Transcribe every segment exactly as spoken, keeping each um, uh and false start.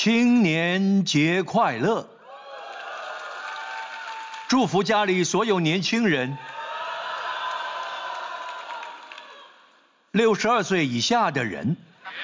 青年节快乐！祝福家里所有年轻人，六十二岁以下的人。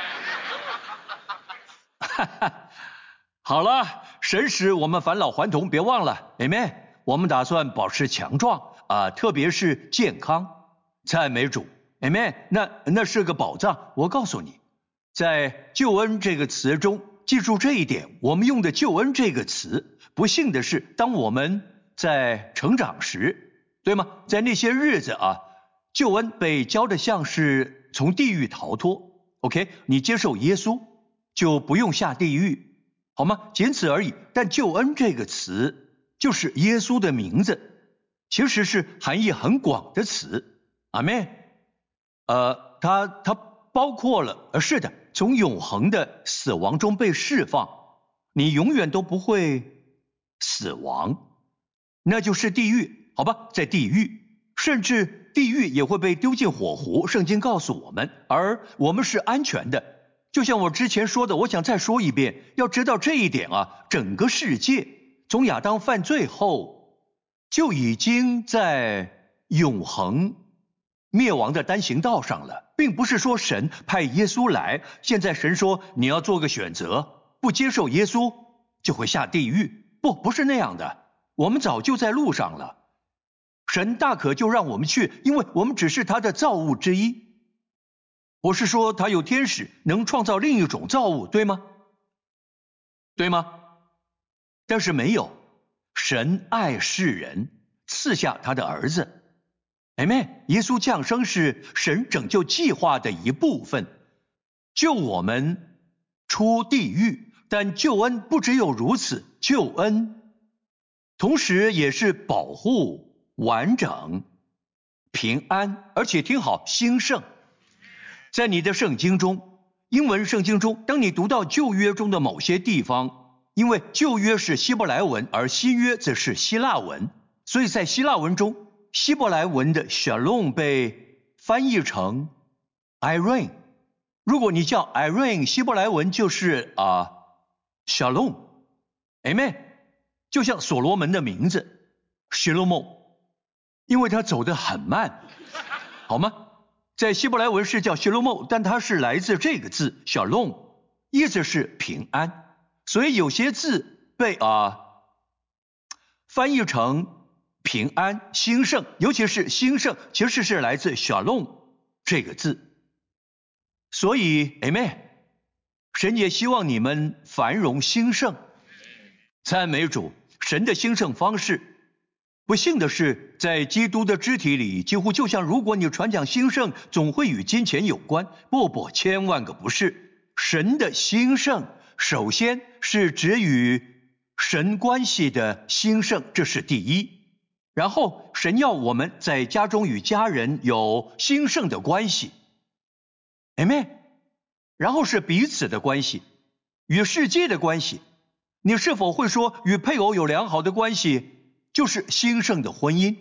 好了，神使我们返老还童，别忘了 ，Amen。我们打算保持强壮啊，特别是健康。赞美主 ，Amen。那那是个宝藏，我告诉你，在救恩这个词中，记住这一点，我们用的救恩这个词。不幸的是，当我们在成长时，对吗？在那些日子啊，救恩被教的像是从地狱逃脱。OK， 你接受耶稣就不用下地狱，好吗？仅此而已。但救恩这个词就是耶稣的名字，其实是含义很广的词。阿们。呃，它它包括了，呃，是的，从永恒的死亡中被释放，你永远都不会死亡，那就是地狱，好吧？在地狱，甚至地狱也会被丢进火湖，圣经告诉我们，而我们是安全的。就像我之前说的，我想再说一遍，要知道这一点啊，整个世界从亚当犯罪后就已经在永恒灭亡的单行道上了，并不是说神派耶稣来，现在神说你要做个选择，不接受耶稣就会下地狱。不，不是那样的，我们早就在路上了。神大可就让我们去，因为我们只是他的造物之一。我是说他有天使能创造另一种造物，对吗？对吗？但是没有，神爱世人，赐下他的儿子。Amen。耶稣降生是神拯救计划的一部分，救我们出地狱。但救恩不只有如此，救恩同时也是保护、完整、平安，而且听好，兴盛。在你的圣经中，英文圣经中，当你读到旧约中的某些地方，因为旧约是希伯来文，而新约则是希腊文，所以在希腊文中，希伯来文的 shalom 被翻译成 irene。如果你叫 irene， 希伯来文就是啊、呃、shalom。Amen。就像所罗门的名字 Shlomo， 因为他走得很慢，好吗？在希伯来文是叫 Shlomo， 但它是来自这个字 Shalom， 意思是平安。所以有些字被啊、呃、翻译成平安、兴盛，尤其是兴盛，其实是来自 Shalom 这个字。所以 Amen， 神也希望你们繁荣兴盛。赞美主，神的兴盛方式，不幸的是，在基督的肢体里，几乎就像如果你传讲兴盛，总会与金钱有关。不不，千万个不是。神的兴盛，首先是指与神关系的兴盛，这是第一。然后，神要我们在家中与家人有兴盛的关系。Amen。然后是彼此的关系，与世界的关系。你是否会说与配偶有良好的关系就是兴盛的婚姻？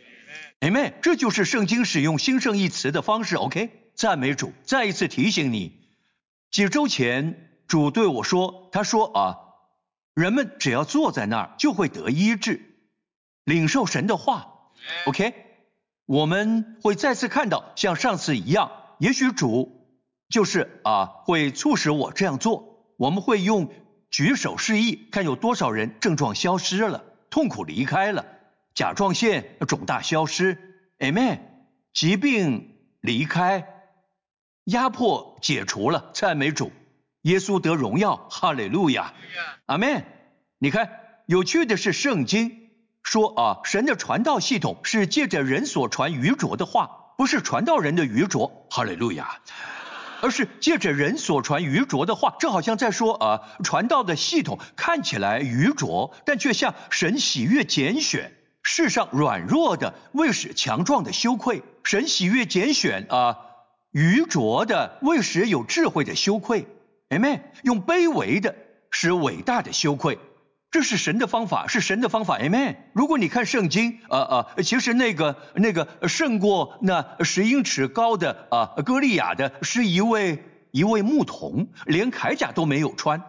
Amen。 这就是圣经使用兴盛一词的方式。 OK， 赞美主。再一次提醒你，几周前主对我说，他说啊，人们只要坐在那儿就会得医治，领受神的话。 OK， 我们会再次看到像上次一样，也许主就是啊会促使我这样做。我们会用举手示意，看有多少人症状消失了，痛苦离开了，甲状腺肿大消失。 Amen。 疾病离开，压迫解除了，赞美主，耶稣得荣耀，哈利路亚，阿们。你看，有趣的是圣经说啊，神的传道系统是借着人所传愚拙的话，不是传道人的愚拙，哈利路亚，而是借着人所传愚拙的话。这好像在说啊，传道的系统看起来愚拙，但却像神喜悦拣选世上软弱的，为使强壮的羞愧。神喜悦拣选啊愚拙的，为使有智慧的羞愧。 Amen。 用卑微的使伟大的羞愧，这是神的方法，是神的方法。 Amen。 如果你看圣经呃呃，其实那个那个胜过那十英尺高的啊歌利亚的是一位一位牧童，连铠甲都没有穿。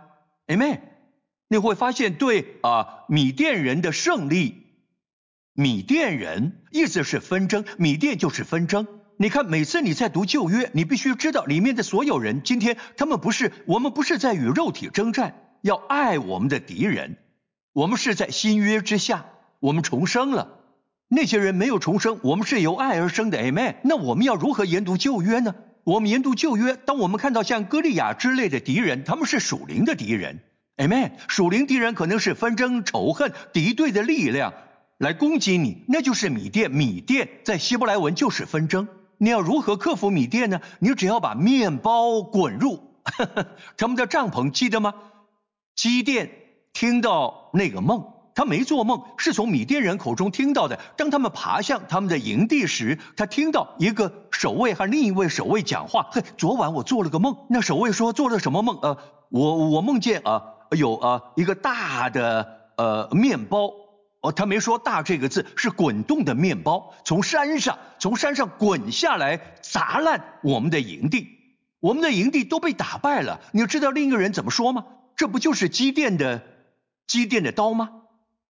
Amen。你会发现对啊、呃、米甸人的胜利，米甸人意思是纷争，米甸就是纷争。你看每次你在读旧约，你必须知道里面的所有人，今天他们不是，我们不是在与肉体征战，要爱我们的敌人，我们是在新约之下，我们重生了。那些人没有重生，我们是由爱而生的 Amen。 那我们要如何研读旧约呢？我们研读旧约，当我们看到像歌利亚之类的敌人，他们是属灵的敌人 Amen。 属灵敌人可能是纷争、仇恨、敌对的力量来攻击你，那就是米甸。米甸在希伯来文就是纷争。你要如何克服米甸呢？你只要把面包滚入呵呵他们的帐篷，记得吗？基甸听到那个梦，他没做梦，是从米甸人口中听到的。当他们爬向他们的营地时，他听到一个守卫和另一位守卫讲话。嘿，昨晚我做了个梦。那守卫说做了什么梦？呃，我我梦见啊、呃、有啊、呃、一个大的呃面包。哦，他没说大这个字，是滚动的面包，从山上从山上滚下来，砸烂我们的营地。我们的营地都被打败了。你知道另一个人怎么说吗？这不就是基甸的基甸的刀吗？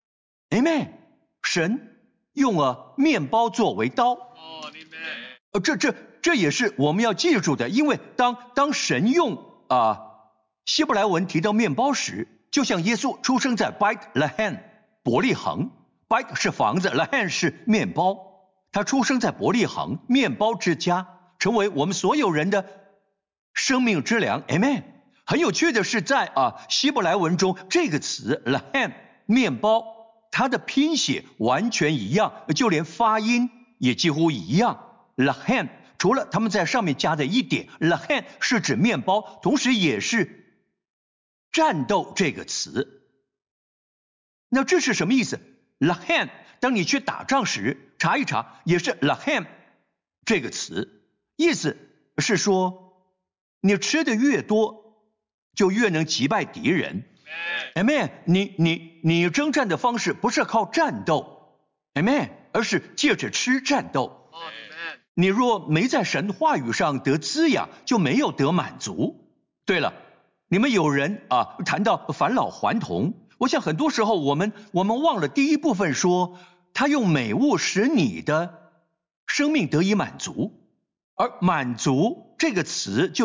Amen。 神用了面包作为刀。呃，这这这也是我们要记住的，因为当当神用啊、呃、希伯来文提到面包时，就像耶稣出生在 Beit Lehem 伯利恒。 Beit 是房子， Lehem 是面包，他出生在伯利恒面包之家，成为我们所有人的生命之粮。 Amen。 很有趣的是在啊、呃、希伯来文中，这个词 Lehem 面包，它的拼写完全一样，就连发音也几乎一样。 Lehem 除了他们在上面加的一点， Lehem 是指面包，同时也是战斗这个词。那这是什么意思？ Lehem 当你去打仗时查一查，也是 Lehem 这个词，意思是说你吃的越多就越能击败敌人。 Amen。 你你你征战的方式不是靠战斗 Amen， 而是借着吃战斗。你若没在神话语上得滋养，就没有得满足。对了，你们有人啊谈到返老还童，我想很多时候我们我们忘了第一部分说，他用美物使你的生命得以满足。而满足这个词就是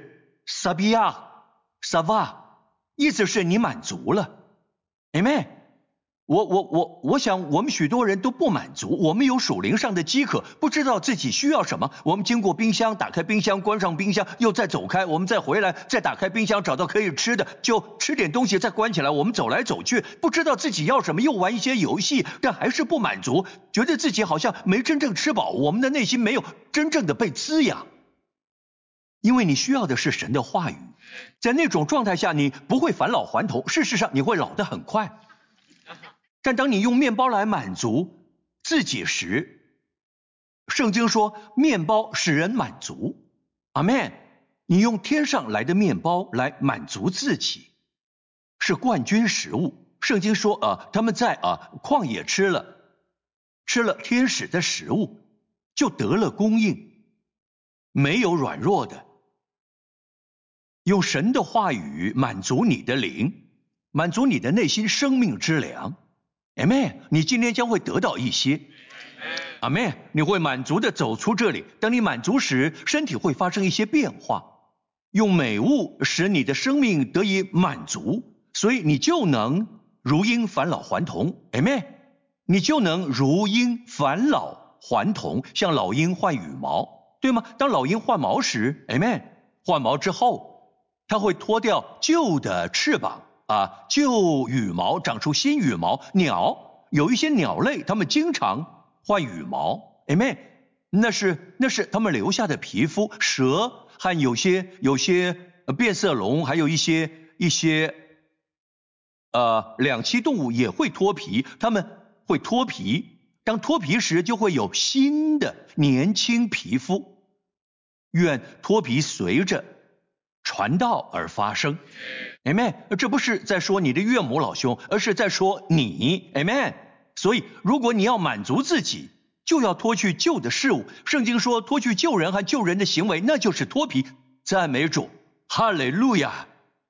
sabia sava， 意思是你满足了。 Amen。 我我我我想我们许多人都不满足，我们有属灵上的饥渴，不知道自己需要什么。我们经过冰箱，打开冰箱，关上冰箱，又再走开，我们再回来，再打开冰箱，找到可以吃的就吃点东西，再关起来。我们走来走去，不知道自己要什么，又玩一些游戏，但还是不满足，觉得自己好像没真正吃饱，我们的内心没有真正的被滋养。因为你需要的是神的话语，在那种状态下你不会返老还童，事实上你会老得很快。但当你用面包来满足自己时，圣经说面包使人满足。阿们。你用天上来的面包来满足自己，是冠军食物。圣经说啊，他们在啊旷野吃了吃了天使的食物，就得了供应，没有软弱的。用神的话语满足你的灵，满足你的内心生命之粮。Amen。 你今天将会得到一些。Amen。 你会满足的走出这里。当你满足时，身体会发生一些变化。用美物使你的生命得以满足，所以你就能如鹰返老还童。Amen。 你就能如鹰返老还童，像老鹰换羽毛，对吗？当老鹰换毛时 Amen， 换毛之后它会脱掉旧的翅膀啊，旧羽毛长出新羽毛。鸟有一些鸟类，它们经常换羽毛 Amen， 那是那是它们留下的皮肤。蛇和有些有些变色龙，还有一些一些呃两栖动物也会脱皮，它们会脱皮，当脱皮时就会有新的年轻皮肤。愿脱皮随着传道而发生。 Amen。 这不是在说你的岳母老兄，而是在说你。 Amen。 所以如果你要满足自己，就要脱去旧的事物。圣经说脱去旧人和旧人的行为，那就是脱皮。赞美主，哈利路亚。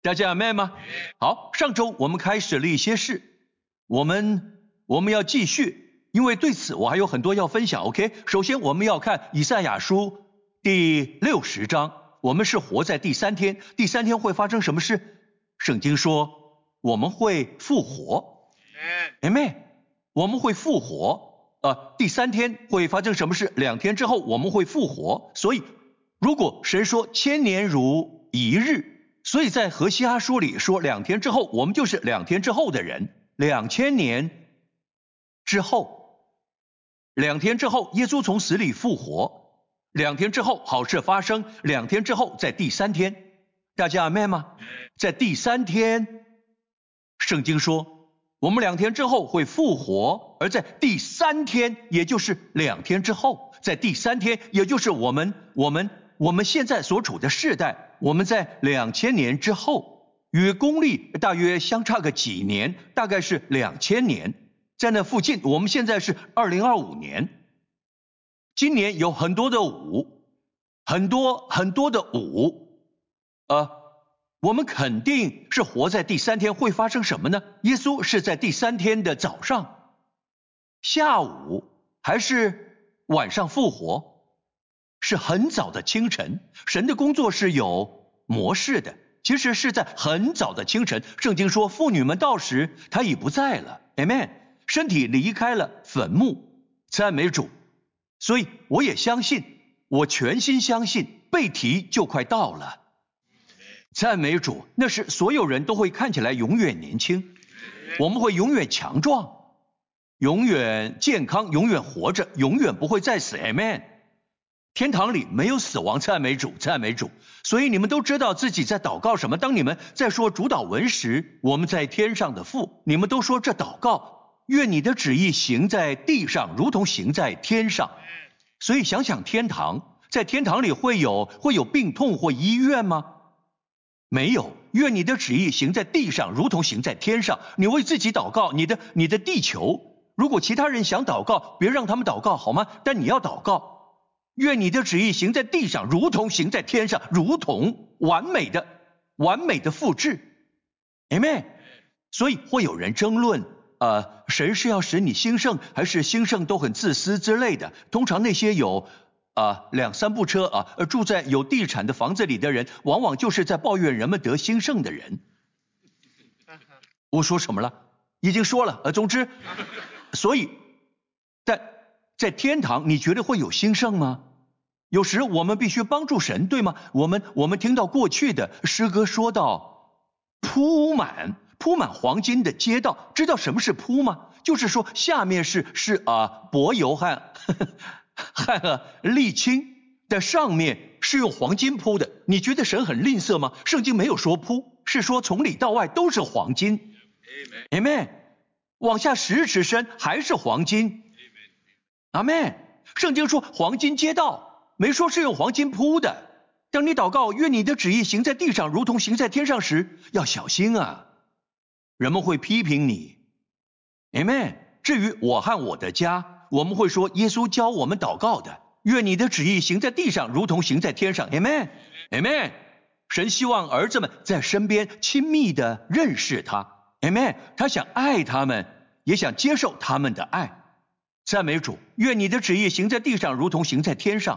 大家 amen 吗？好，上周我们开始了一些事，我们我们要继续，因为对此我还有很多要分享。OK， 首先我们要看以赛亚书第六十章，我们是活在第三天，第三天会发生什么事？圣经说我们会复活 ，amen， 我们会复活。呃，第三天会发生什么事？两天之后我们会复活。所以，如果神说千年如一日。所以在何西阿书里说，两天之后，我们就是两天之后的人。两千年之后，两天之后，耶稣从死里复活。两天之后，好事发生。两天之后，在第三天，大家阿们吗？在第三天，圣经说，我们两天之后会复活，而在第三天，也就是两天之后，在第三天，也就是我们我们我们现在所处的世代。我们在两千年之后，与公历大约相差个几年，大概是两千年，在那附近。我们现在是二零二五年，今年有很多的五，很多很多的五，呃，我们肯定是活在第三天。会发生什么呢？耶稣是在第三天的早上、下午还是晚上复活？是很早的清晨，神的工作是有模式的，其实是在很早的清晨。圣经说妇女们到时她已不在了 Amen， 身体离开了坟墓，赞美主。所以我也相信，我全心相信被提就快到了，赞美主。那时所有人都会看起来永远年轻，我们会永远强壮，永远健康，永远活着，永远不会再死 Amen。天堂里没有死亡，赞美主，赞美主。所以你们都知道自己在祷告什么。当你们在说主祷文时，我们在天上的父，你们都说这祷告，愿你的旨意行在地上，如同行在天上。所以想想天堂，在天堂里会有会有病痛或医院吗？没有。愿你的旨意行在地上，如同行在天上。你为自己祷告，你的你的地球，如果其他人想祷告，别让他们祷告好吗？但你要祷告。愿你的旨意行在地上，如同行在天上，如同完美的完美的复制 Amen。 所以会有人争论呃，神是要使你兴盛，还是兴盛都很自私之类的。通常那些有啊、呃、两三部车啊、呃、住在有地产的房子里的人，往往就是在抱怨人们得兴盛的人。我说什么了？已经说了。呃，总之，所以在在天堂，你觉得会有兴盛吗？有时我们必须帮助神，对吗？我们我们听到过去的诗歌说到铺满铺满黄金的街道，知道什么是铺吗？就是说下面是是啊、呃、柏油和呵呵和沥青的，上面是用黄金铺的。你觉得神很吝啬吗？圣经没有说铺，是说从里到外都是黄金。Amen。 往下十尺深还是黄金。Amen。 圣经说黄金街道，没说是用黄金铺的。当你祷告愿你的旨意行在地上，如同行在天上时，要小心啊，人们会批评你。 Amen。 至于我和我的家，我们会说耶稣教我们祷告的，愿你的旨意行在地上，如同行在天上。 Amen。 Amen。 神希望儿子们在身边亲密的认识他。 Amen。 他想爱他们，也想接受他们的爱。赞美主。愿你的旨意行在地上，如同行在天上。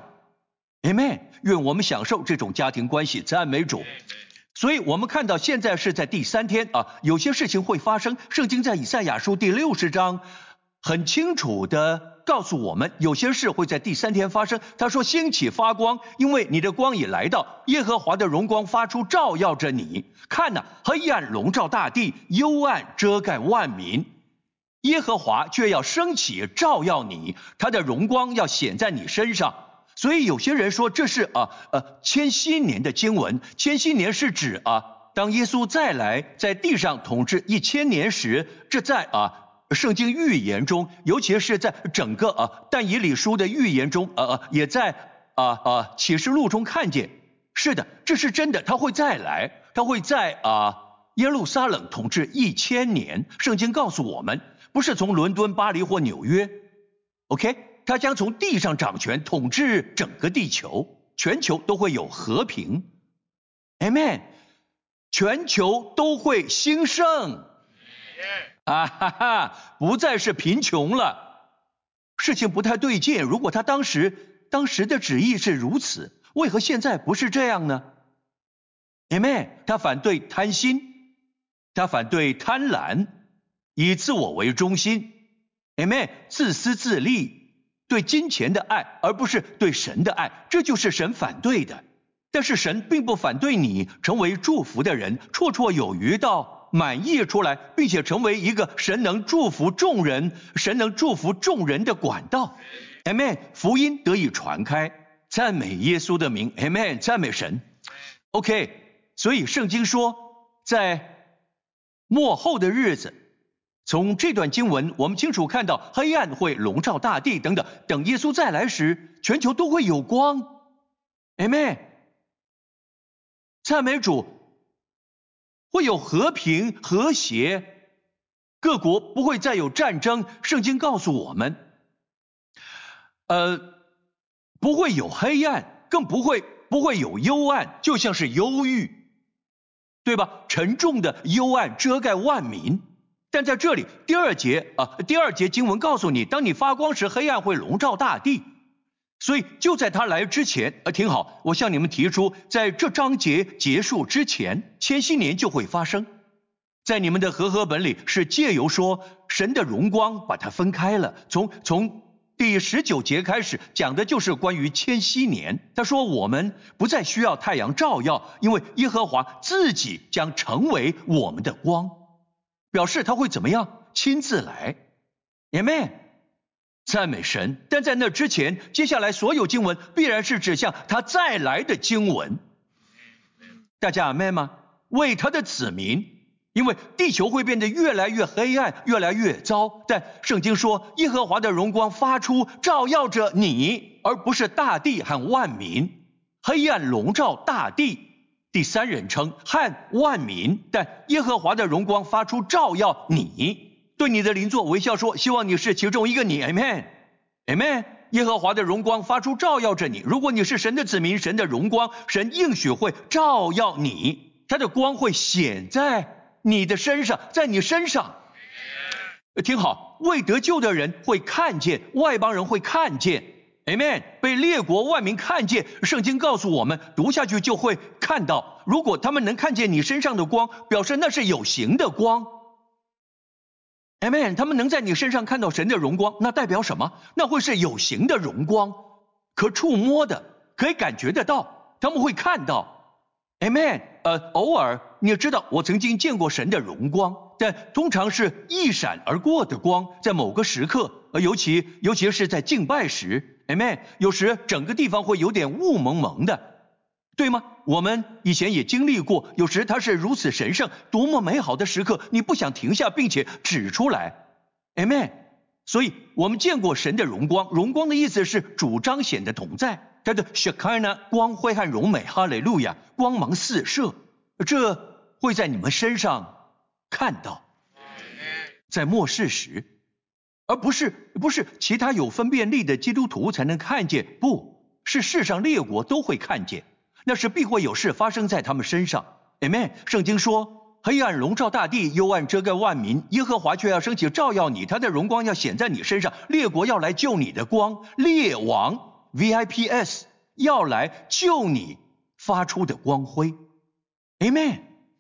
Amen。 愿我们享受这种家庭关系。赞美主。所以我们看到现在是在第三天啊，有些事情会发生。圣经在以赛亚书第六十章很清楚的告诉我们，有些事会在第三天发生。他说兴起发光，因为你的光已来到，耶和华的荣光发出，照耀着你。看哪，黑暗笼罩大地，幽暗遮盖万民，耶和华却要升起照耀你，他的荣光要显在你身上。所以有些人说这是啊呃千禧年的经文。千禧年是指啊当耶稣再来在地上统治一千年时，这在啊圣经预言中，尤其是在整个啊但以理书的预言中，呃呃也在啊啊启示录中看见。是的，这是真的，他会再来，他会在啊耶路撒冷统治一千年。圣经告诉我们，不是从伦敦、巴黎或纽约 OK， 他将从地上掌权，统治整个地球，全球都会有和平。 Amen。 全球都会兴盛。啊哈哈，不再是贫穷了。事情不太对劲，如果他当时当时的旨意是如此，为何现在不是这样呢？ Amen。 他反对贪心，他反对贪婪，以自我为中心。 Amen。 自私自利，对金钱的爱而不是对神的爱，这就是神反对的。但是神并不反对你成为祝福的人，绰绰有余到满溢出来，并且成为一个神能祝福众人神能祝福众人的管道。 Amen。 福音得以传开，赞美耶稣的名。 Amen。 赞美神。 OK， 所以圣经说在末后的日子，从这段经文我们清楚看到黑暗会笼罩大地等等，等耶稣再来时，全球都会有光。 Amen。 赞美主，会有和平和谐，各国不会再有战争。圣经告诉我们呃，不会有黑暗，更不会不会有幽暗，就像是忧郁，对吧？沉重的幽暗遮盖万民。但在这里第二节啊，第二节经文告诉你，当你发光时，黑暗会笼罩大地。所以就在他来之前，呃，挺好，我向你们提出，在这章节结束之前，千禧年就会发生。在你们的和合本里是借由说神的荣光把它分开了，从从第十九节开始讲的就是关于千禧年。他说我们不再需要太阳照耀，因为耶和华自己将成为我们的光，表示他会怎么样？亲自来。 Amen。赞美神。但在那之前，接下来所有经文必然是指向他再来的经文。大家阿们吗？为他的子民，因为地球会变得越来越黑暗，越来越糟，但圣经说耶和华的荣光发出，照耀着你，而不是大地和万民。黑暗笼罩大地，第三人称和万民，但耶和华的荣光发出，照耀你。对你的邻座微笑说，希望你是其中一个你。 Amen。 Amen。 耶和华的荣光发出，照耀着你。如果你是神的子民，神的荣光，神应许会照耀你，他的光会显在你的身上，在你身上。听好，未得救的人会看见，外邦人会看见。 Amen。 被列国万民看见，圣经告诉我们，读下去就会看到，如果他们能看见你身上的光，表示那是有形的光。Amen。 他们能在你身上看到神的荣光，那代表什么？那会是有形的荣光，可触摸的，可以感觉得到，他们会看到。Amen。 呃，偶尔你也知道，我曾经见过神的荣光，但通常是一闪而过的光，在某个时刻，呃，尤其尤其是在敬拜时。Amen。 有时整个地方会有点雾蒙蒙的，对吗？我们以前也经历过，有时它是如此神圣，多么美好的时刻，你不想停下，并且指出来。 Amen。 所以我们见过神的荣光，荣光的意思是主彰显的同在，它的 Shekinah 光辉和荣美，哈利路亚，光芒四射，这会在你们身上看到。在末世时，而不是不是其他有分辨力的基督徒才能看见，不是世上列国都会看见，那是必会有事发生在他们身上。 Amen。 圣经说黑暗笼罩大地，幽暗遮盖万民，耶和华却要升起照耀你，他的荣光要显在你身上，列国要来救你的光，列王 V I P S 要来救你发出的光辉。 Amen。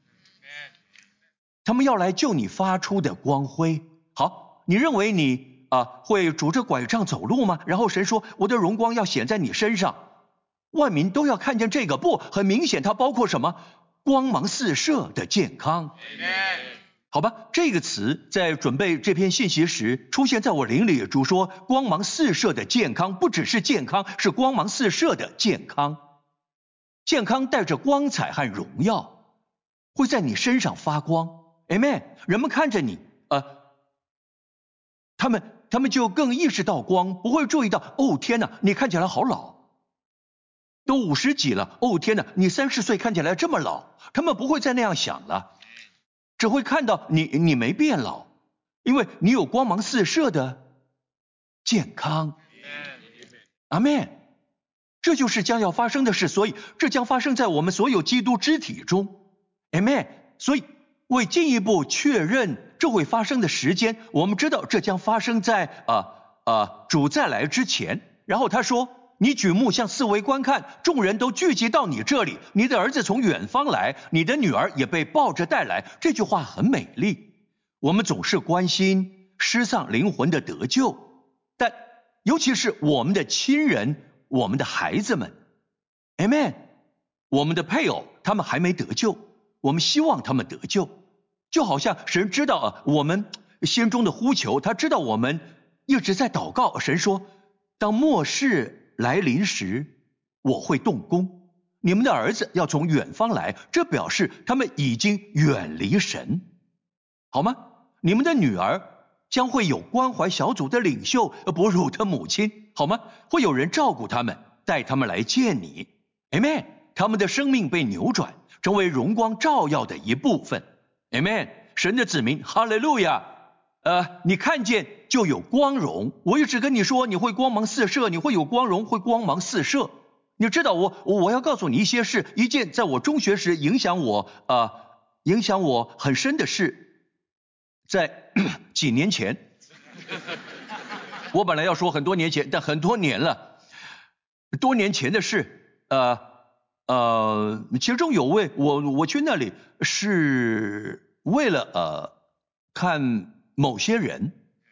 他们要来救你发出的光辉。好，你认为你啊会拄着拐杖走路吗？然后神说我的荣光要显在你身上，万民都要看见这个？不，很明显它包括什么？光芒四射的健康。好吧，这个词在准备这篇信息时出现在我灵里，主说光芒四射的健康，不只是健康，是光芒四射的健康。健康带着光彩和荣耀，会在你身上发光。 Amen。 人们看着你呃，他们他们就更意识到光，不会注意到哦天哪，你看起来好老，都五十几了，哦天哪，你三十岁看起来这么老。他们不会再那样想了，只会看到你你没变老，因为你有光芒四射的健康。阿们。这就是将要发生的事，所以这将发生在我们所有基督肢体中。 Amen。所以为进一步确认这会发生的时间，我们知道这将发生在啊啊、呃呃、主再来之前。然后他说，你举目向四围观看，众人都聚集到你这里，你的儿子从远方来，你的女儿也被抱着带来。这句话很美丽。我们总是关心失丧灵魂的得救，但尤其是我们的亲人，我们的孩子们 Amen， 我们的配偶他们还没得救，我们希望他们得救，就好像神知道啊我们心中的呼求，他知道我们一直在祷告。神说，当末世来临时，我会动工，你们的儿子要从远方来，这表示他们已经远离神，好吗？你们的女儿将会有关怀小组的领袖哺乳的母亲，好吗？会有人照顾他们，带他们来见你 Amen。 他们的生命被扭转，成为荣光照耀的一部分 Amen。 神的子民，哈利路亚。呃，你看见就有光荣，我一直跟你说你会光芒四射，你会有光荣，会光芒四射。你知道我我要告诉你一些事，一件在我中学时影响我呃影响我很深的事。在几年前，我本来要说很多年前，但很多年了，多年前的事。呃呃，其中有位我我去那里是为了呃看某些人，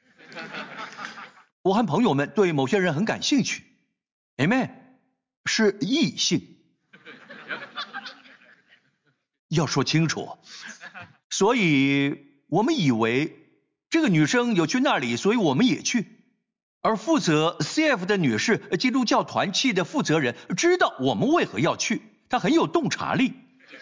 我和朋友们对某些人很感兴趣 ，Amen， 是异性，要说清楚，所以我们以为这个女生有去那里，所以我们也去。而负责 C F 的女士，基督教团契的负责人，知道我们为何要去，她很有洞察力，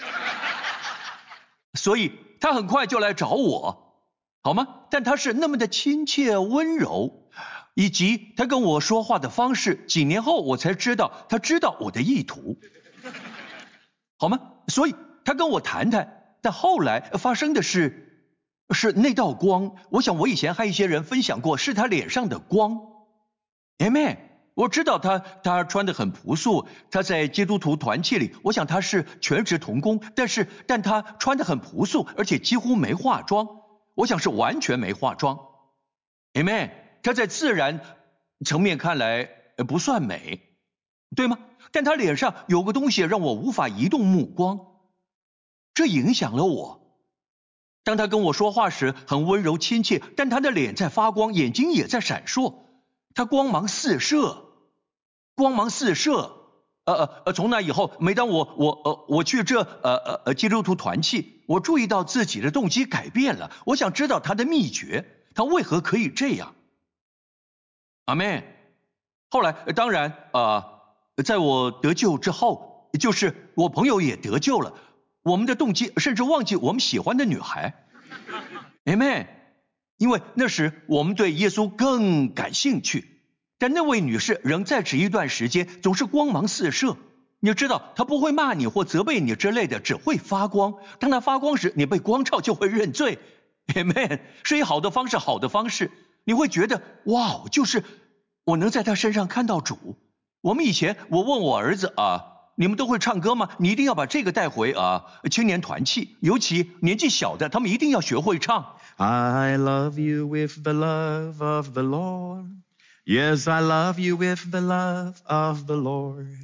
所以她很快就来找我，好吗？但她是那么的亲切温柔，以及她跟我说话的方式，几年后我才知道她知道我的意图，好吗？所以她跟我谈谈，但后来发生的是是那道光，我想我以前和一些人分享过，是她脸上的光。Amen。 我知道他他穿得很朴素，他在基督徒团契里，我想他是全职同工，但是但他穿得很朴素，而且几乎没化妆，我想是完全没化妆。Amen。 他在自然层面看来不算美，对吗？但他脸上有个东西让我无法移动目光，这影响了我。当他跟我说话时很温柔亲切，但他的脸在发光，眼睛也在闪烁，他光芒四射，光芒四射。呃呃呃，从那以后，每当我我呃我去这呃呃呃基督徒团契，我注意到自己的动机改变了，我想知道他的秘诀，他为何可以这样。阿们。后来当然呃，在我得救之后，就是我朋友也得救了，我们的动机甚至忘记我们喜欢的女孩。Amen。因为那时我们对耶稣更感兴趣，但那位女士仍在职一段时间，总是光芒四射。你知道她不会骂你或责备你之类的，只会发光。当她发光时，你被光照就会认罪。Amen。 是以好的方式，好的方式，你会觉得哇，就是我能在她身上看到主。我们以前我问我儿子啊，你们都会唱歌吗？你一定要把这个带回啊青年团契，尤其年纪小的，他们一定要学会唱。 I love you with the love of the Lord. Yes, I love you with the love of the Lord.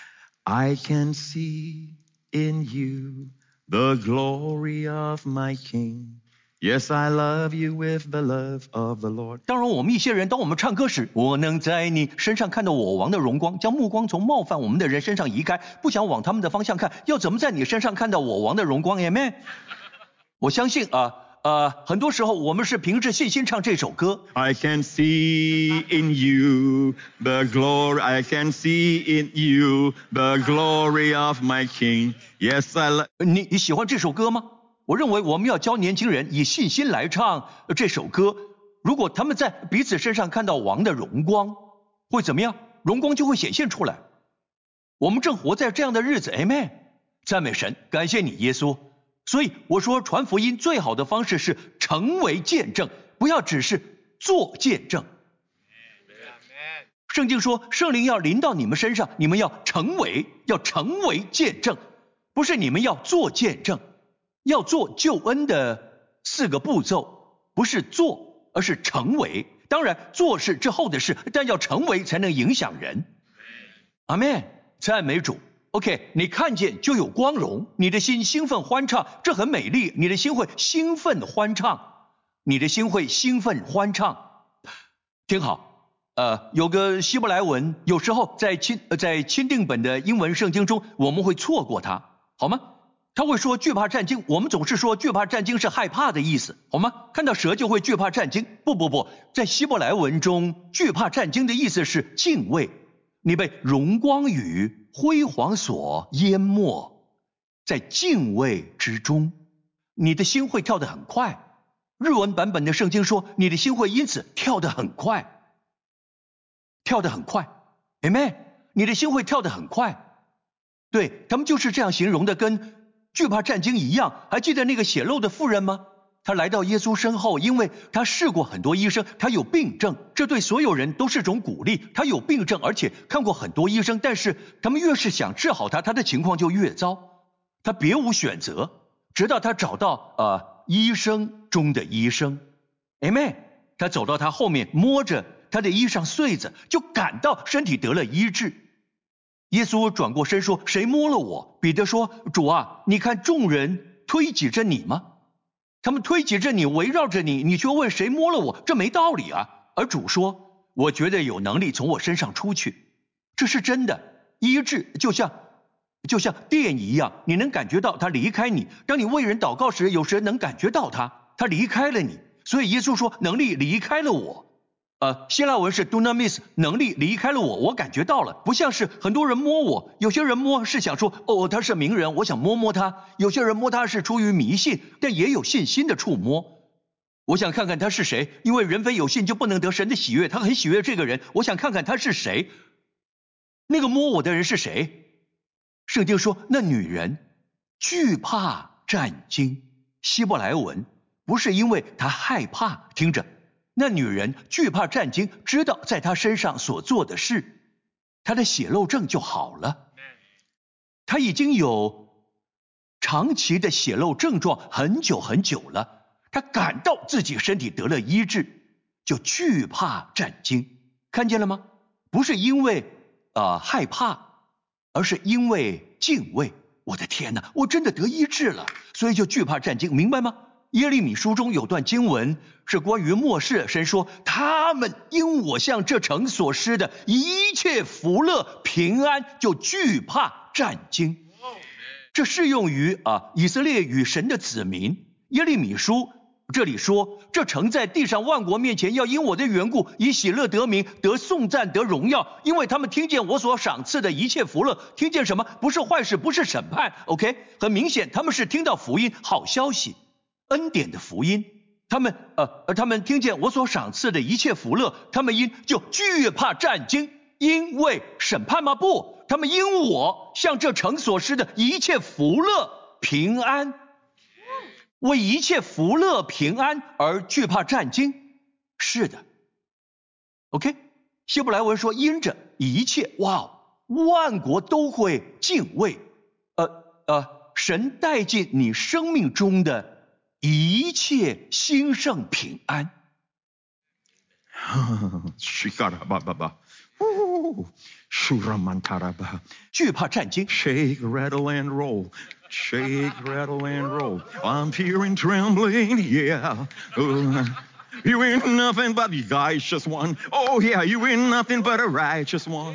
I can see in you the glory of my King. Yes, I love you with the love of the Lord. 当然我们一些人当我们唱歌时，我能在你身上看到我王的荣光，将目光从冒犯我们的人身上移开，不想往他们的方向看，要怎么在你身上看到我王的荣光 Amen。 我相信啊呃，很多时候我们是凭着信心唱这首歌。 I can see in you the glory. I can see in you the glory of my King. Yes, I love. 你你喜欢这首歌吗？我认为我们要教年轻人以信心来唱这首歌，如果他们在彼此身上看到王的荣光，会怎么样？荣光就会显现出来。我们正活在这样的日子 Amen。 赞美神，感谢你耶稣。所以我说传福音最好的方式是成为见证，不要只是做见证。圣经说圣灵要临到你们身上，你们要成为要成为见证，不是你们要做见证。 要做救恩的四个步骤，不是做，而是成为。当然，做是之后的事，但要成为才能影响人。阿们，赞美主。OK， 你看见就有光荣，你的心兴奋欢畅，这很美丽，你的心会兴奋欢畅，你的心会兴奋欢畅。听好，呃，有个希伯来文，有时候在钦呃在钦定本的英文圣经中，我们会错过它，好吗？他会说惧怕战惊，我们总是说惧怕战惊是害怕的意思，好吗？看到蛇就会惧怕战惊，不不不，在希伯来文中，惧怕战惊的意思是敬畏。你被荣光与辉煌所淹没，在敬畏之中，你的心会跳得很快。日文版本的圣经说，你的心会因此跳得很快，跳得很快。Amen， 你的心会跳得很快。对，他们就是这样形容的，跟惧怕战惊一样。还记得那个血漏的妇人吗？他来到耶稣身后，因为他试过很多医生，他有病症，这对所有人都是种鼓励。他有病症，而且看过很多医生，但是他们越是想治好他，他的情况就越糟。他别无选择，直到他找到呃医生中的医生。Amen， 他走到他后面，摸着他的衣裳穗子，就感到身体得了医治。耶稣转过身说：“谁摸了我？”彼得说：“主啊，你看众人推挤着你吗？他们推挤着你，围绕着你，你却问谁摸了我？这没道理啊！”而主说：“我觉得有能力从我身上出去。”这是真的，医治就像就像电一样，你能感觉到它离开你。当你为人祷告时，有时能感觉到它，它离开了你。所以耶稣说：“能力离开了我。”呃，希腊文是 dunamis， 能力离开了我，我感觉到了，不像是很多人摸我，有些人摸是想说，哦，他是名人，我想摸摸他；有些人摸他是出于迷信，但也有信心的触摸。我想看看他是谁，因为人非有信就不能得神的喜悦，他很喜悦这个人，我想看看他是谁。那个摸我的人是谁？圣经说，那女人惧怕战惊，希伯来文不是因为她害怕，听着。那女人惧怕战惊，知道在她身上所做的事，她的血漏症就好了。她已经有长期的血漏症状很久很久了，她感到自己身体得了医治，就惧怕战惊。看见了吗？不是因为呃害怕，而是因为敬畏。我的天哪，我真的得医治了，所以就惧怕战惊，明白吗？耶利米书中有段经文是关于末世，神说他们因我向这城所施的一切福乐平安，就惧怕战惊。这适用于啊以色列与神的子民。耶利米书这里说，这城在地上万国面前要因我的缘故以喜乐得名，得颂赞，得荣耀，因为他们听见我所赏赐的一切福乐。听见什么？不是坏事，不是审判。 OK， 很明显他们是听到福音，好消息，恩典的福音。他们呃他们听见我所赏赐的一切福乐，他们因就惧怕战惊，因为审判吗？不，他们因我向这城所施的一切福乐平安，为一切福乐平安而惧怕战惊。是的 OK， 希伯来文说因着一切，哇，万国都会敬畏呃呃神带进你生命中的一切兴盛平安。惧怕战惊。 Shake, rattle, and roll. Shake, rattle, and roll. I'm fearing, trembling, yeah. Oh, you ain't nothing but the righteous one. Oh, yeah, you ain't nothing but a righteous one.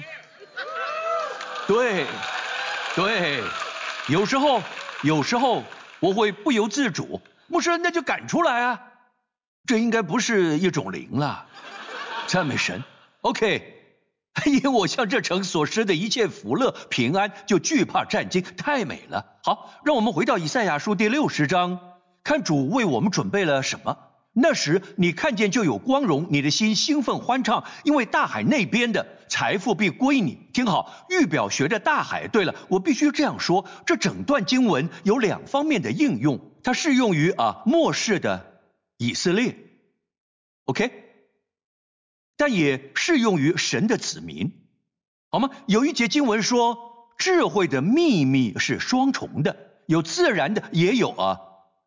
对，对，有时候，有时候我会不由自主，牧师，那就赶出来啊！这应该不是一种灵了，赞美神。OK。因我向这城所施的一切福乐平安，就惧怕战惊，太美了。好，让我们回到以赛亚书第六十章，看主为我们准备了什么。那时你看见就有光荣，你的心兴奋欢畅，因为大海那边的财富必归你。听好，预表学的大海。对了，我必须这样说，这整段经文有两方面的应用，它适用于啊末世的以色列 ，OK。但也适用于神的子民，好吗？有一节经文说，智慧的秘密是双重的，有自然的，也有啊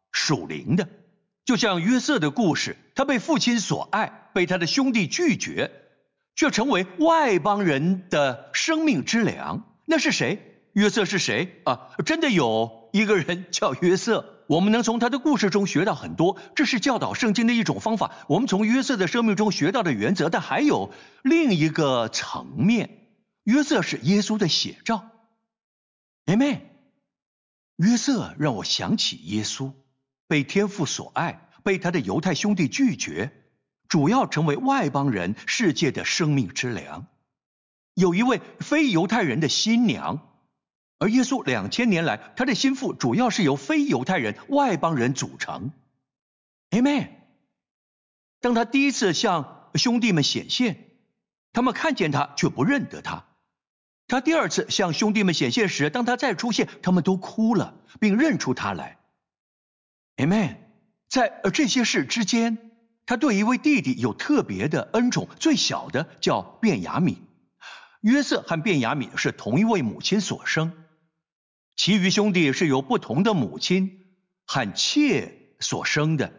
属灵的。就像约瑟的故事，他被父亲所爱，被他的兄弟拒绝，却成为外邦人的生命之粮。那是谁？约瑟是谁啊？真的有一个人叫约瑟，我们能从他的故事中学到很多，这是教导圣经的一种方法。我们从约瑟的生命中学到的原则，但还有另一个层面，约瑟是耶稣的写照。Amen。约瑟让我想起耶稣，被天父所爱，被他的犹太兄弟拒绝，主要成为外邦人世界的生命之粮。有一位非犹太人的新娘，而耶稣两千年来，他的心腹主要是由非犹太人、外邦人组成。Amen。当他第一次向兄弟们显现，他们看见他却不认得他。他第二次向兄弟们显现时，当他再出现，他们都哭了，并认出他来。Amen。在这些事之间，他对一位弟弟有特别的恩宠，最小的叫便雅悯。约瑟和便雅悯是同一位母亲所生，其余兄弟是由不同的母亲和妾所生的。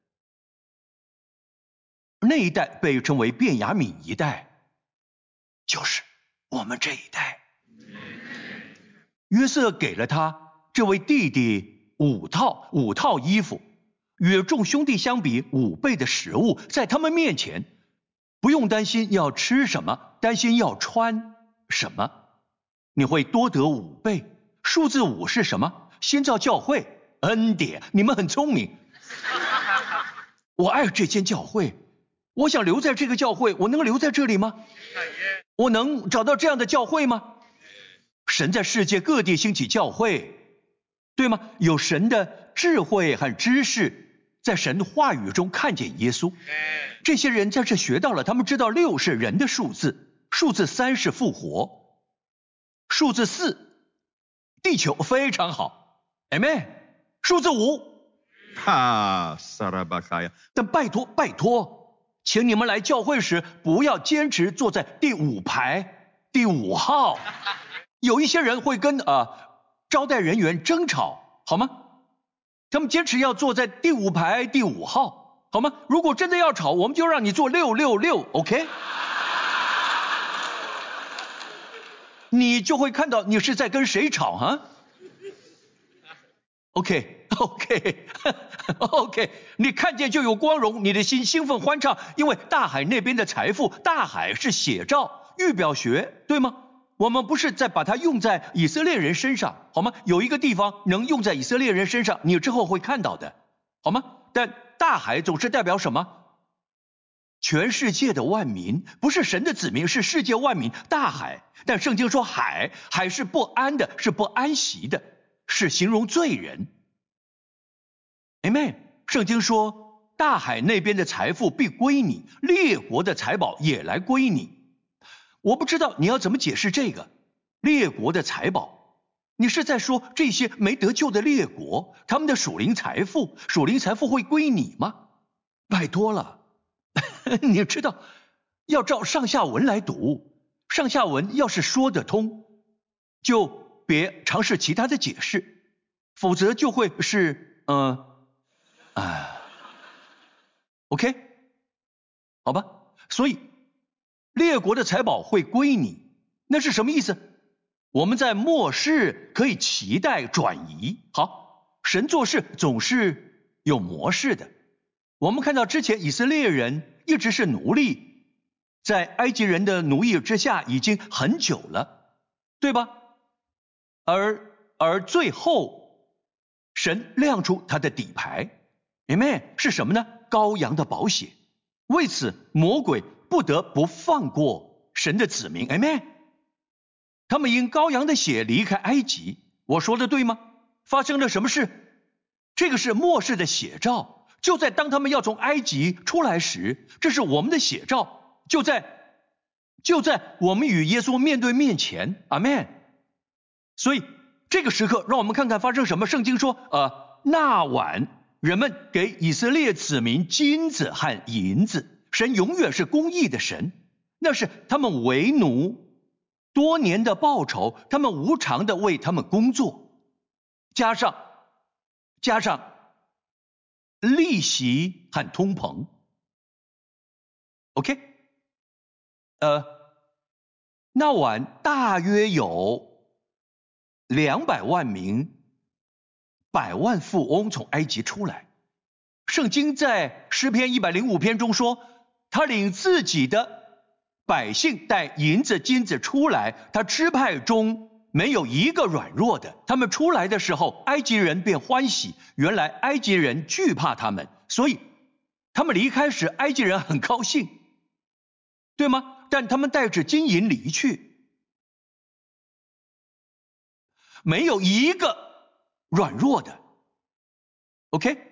那一代被称为便雅悯一代，就是我们这一代。约瑟给了他这位弟弟五套五套衣服，与众兄弟相比五倍的食物，在他们面前不用担心要吃什么，担心要穿什么，你会多得五倍。数字五是什么？新造教会，恩典。你们很聪明。我爱这间教会，我想留在这个教会，我能留在这里吗？我能找到这样的教会吗？神在世界各地兴起教会，对吗？有神的智慧和知识，在神的话语中看见耶稣。这些人在这学到了，他们知道六是人的数字，数字三是复活，数字四地球非常好 Amen。 数字五哈萨拉巴卡呀！ 但拜托拜托，请你们来教会时不要坚持坐在第五排第五号。有一些人会跟呃招待人员争吵，好吗？他们坚持要坐在第五排第五号，好吗？如果真的要吵，我们就让你坐六六六 OK。 你就会看到你是在跟谁吵哈。OK OK OK， 你看见就有光荣，你的心兴奋欢畅，因为大海那边的财富，大海是写照预表学，对吗？我们不是在把它用在以色列人身上，好吗？有一个地方能用在以色列人身上，你之后会看到的，好吗？但大海总是代表什么？全世界的万民，不是神的子民，是世界万民，大海。但圣经说海，海是不安的，是不安息的，是形容罪人。Amen。 圣经说大海那边的财富必归你，列国的财宝也来归你。我不知道你要怎么解释这个列国的财宝，你是在说这些没得救的列国，他们的属灵财富，属灵财富会归你吗？拜托了。你知道要照上下文来读，上下文要是说得通，就别尝试其他的解释，否则就会是呃啊 OK 好吧。所以列国的财宝会归你，那是什么意思？我们在末世可以期待转移。好，神做事总是有模式的。我们看到之前以色列人一直是奴隶，在埃及人的奴役之下已经很久了，对吧？而而最后神亮出他的底牌 Amen， 是什么呢？羔羊的宝血。为此魔鬼不得不放过神的子民 Amen。 他们因羔羊的血离开埃及，我说的对吗？发生了什么事？这个是末世的写照，就在当他们要从埃及出来时，这是我们的写照，就在就在我们与耶稣面对面前 Amen。 所以这个时刻让我们看看发生什么。圣经说呃，那晚人们给以色列子民金子和银子，神永远是公义的神，那是他们为奴多年的报酬，他们无偿的为他们工作，加上加上利息和通膨。OK， 呃，那晚大约有两百万名百万富翁从埃及出来。圣经在诗篇一百零五篇中说，他领自己的百姓带银子金子出来，他支派中没有一个软弱的。他们出来的时候，埃及人便欢喜，原来埃及人惧怕他们，所以他们离开时，埃及人很高兴，对吗？但他们带着金银离去，没有一个软弱的。 OK，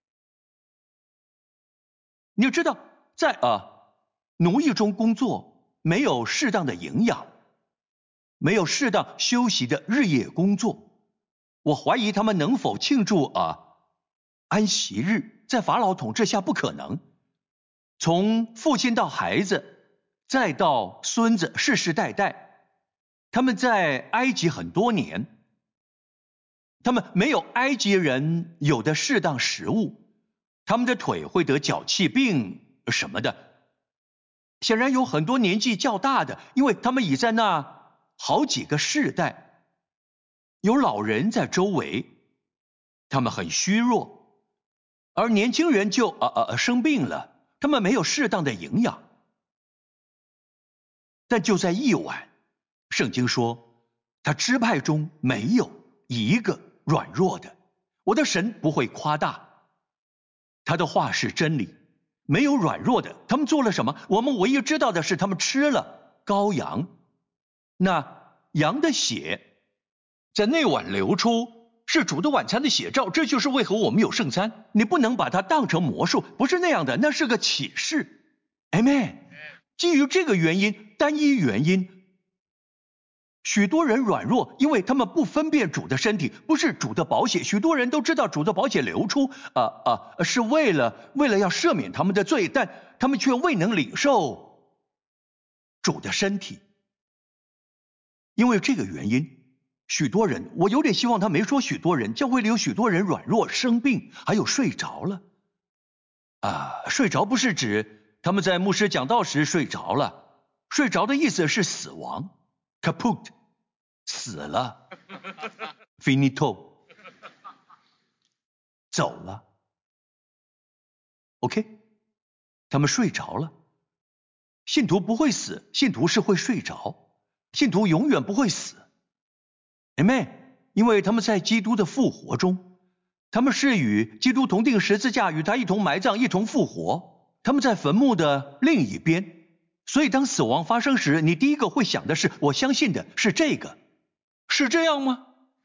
你要知道，在啊奴役中工作，没有适当的营养，没有适当休息的日夜工作，我怀疑他们能否庆祝啊安息日。在法老统治下不可能，从父亲到孩子再到孙子，世世代代，他们在埃及很多年，他们没有埃及人有的适当食物，他们的腿会得脚气病什么的。显然有很多年纪较大的，因为他们已在那好几个世代，有老人在周围，他们很虚弱，而年轻人就呃呃生病了，他们没有适当的营养。但就在一晚，圣经说他支派中没有一个软弱的。我的神不会夸大，他的话是真理，没有软弱的。他们做了什么？我们唯一知道的是他们吃了羔羊，那羊的血在那晚流出，是主的晚餐的写照。这就是为何我们有圣餐，你不能把它当成魔术，不是那样的，那是个启示。 Amen。 基于这个原因，单一原因，许多人软弱，因为他们不分辨主的身体，不是主的宝血。许多人都知道主的宝血流出啊啊，是为了为了要赦免他们的罪，但他们却未能领受主的身体。因为这个原因，许多人，我有点希望他没说许多人，教会里有许多人软弱生病，还有睡着了啊。睡着不是指他们在牧师讲道时睡着了，睡着的意思是死亡 kaput， 死了finito， 走了 OK， 他们睡着了。信徒不会死，信徒是会睡着，信徒永远不会死 Amen， 因为他们在基督的复活中，他们是与基督同定十字架，与他一同埋葬，一同复活。他们在坟墓的另一边，所以当死亡发生时，你第一个会想的是，我相信的是这个，是这样吗？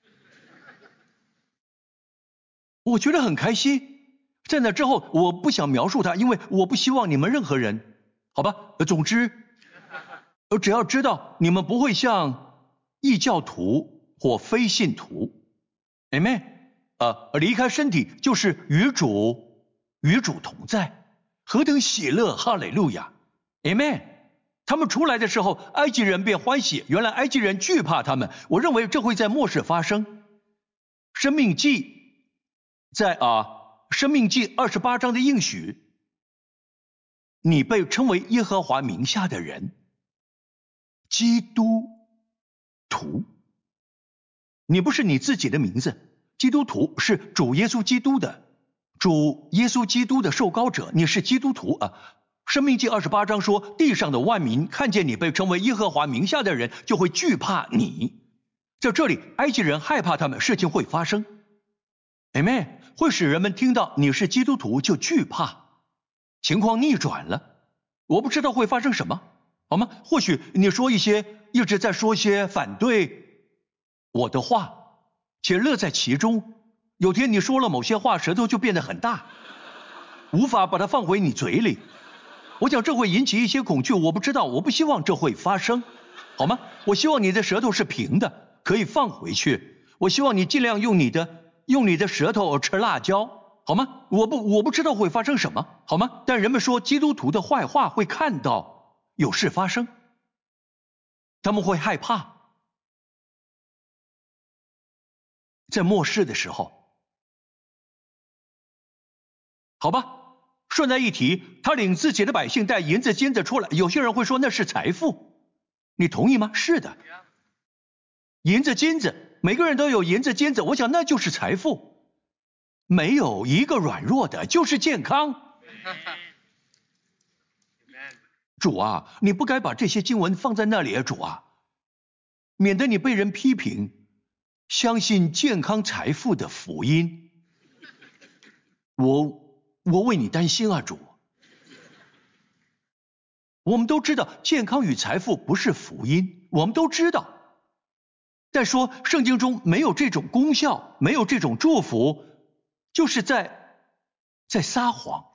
我觉得很开心。在那之后，我不想描述它，因为我不希望你们任何人，好吧？总之，只要知道你们不会像异教徒或非信徒 ，Amen。呃，离开身体就是与主与主同在。何等喜乐！哈利路亚 ，Amen。他们出来的时候，埃及人便欢喜。原来埃及人惧怕他们。我认为这会在末世发生。生命记在啊，生命记二十八章的应许，你被称为耶和华名下的人，基督徒。你不是你自己的名字，基督徒是主耶稣基督的。主耶稣基督的受膏者，你是基督徒啊。申命记二十八章说，地上的万民看见你被称为耶和华名下的人，就会惧怕你。在这里，埃及人害怕他们，事情会发生 Amen， 会使人们听到你是基督徒就惧怕，情况逆转了。我不知道会发生什么，好吗？或许你说一些一直在说些反对我的话，且乐在其中。有天你说了某些话，舌头就变得很大，无法把它放回你嘴里。我想这会引起一些恐惧，我不知道，我不希望这会发生，好吗？我希望你的舌头是平的，可以放回去。我希望你尽量用你的用你的舌头吃辣椒，好吗？我不我不知道会发生什么，好吗？但人们说基督徒的坏话会看到有事发生，他们会害怕。在末世的时候， 好吧，顺带一提，他领自己的百姓带银子金子出来，有些人会说那是财富，你同意吗？是的，银子金子，每个人都有银子金子，我想那就是财富，没有一个软弱的，就是健康。主啊，你不该把这些经文放在那里啊，主啊，免得你被人批评。相信健康财富的福音，我我为你担心啊，主。我们都知道健康与财富不是福音，我们都知道。但说圣经中没有这种功效，没有这种祝福，就是在在撒谎。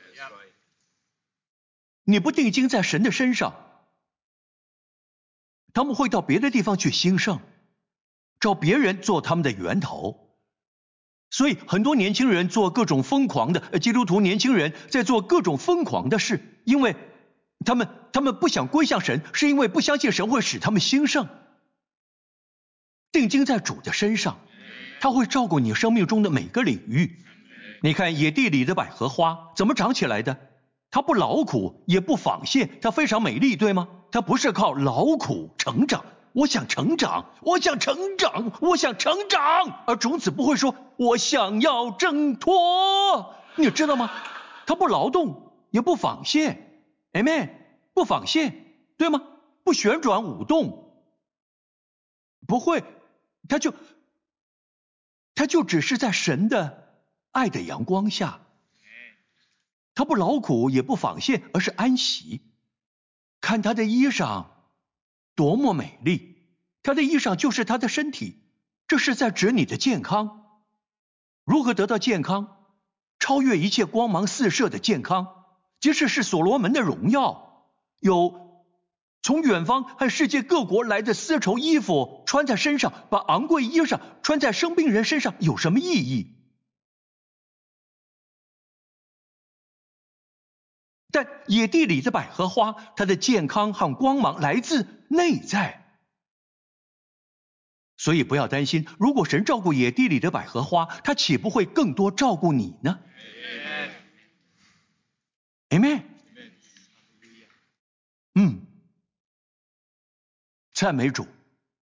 你不定睛在神的身上，他们会到别的地方去兴盛，找别人做他们的源头。所以很多年轻人做各种疯狂的，基督徒年轻人在做各种疯狂的事，因为他们他们不想归向神，是因为不相信神会使他们兴盛。定睛在主的身上，他会照顾你生命中的每个领域。你看野地里的百合花怎么长起来的？它不劳苦也不纺线，它非常美丽，对吗？它不是靠劳苦成长。我想成长，我想成长，我想成长，而种子不会说我想要挣脱，你知道吗？它不劳动也不纺线， Amen， 不纺线，对吗？不旋转舞动，不会，它就它就只是在神的爱的阳光下，它不劳苦也不纺线，而是安息。看它的衣裳多么美丽，他的衣裳就是他的身体，这是在指你的健康。如何得到健康？超越一切光芒四射的健康，即使是所罗门的荣耀，有从远方和世界各国来的丝绸衣服穿在身上，把昂贵衣裳穿在生病人身上有什么意义？但野地里的百合花，它的健康和光芒来自内在。所以不要担心，如果神照顾野地里的百合花，他岂不会更多照顾你呢？ Amen。 嗯，赞美主。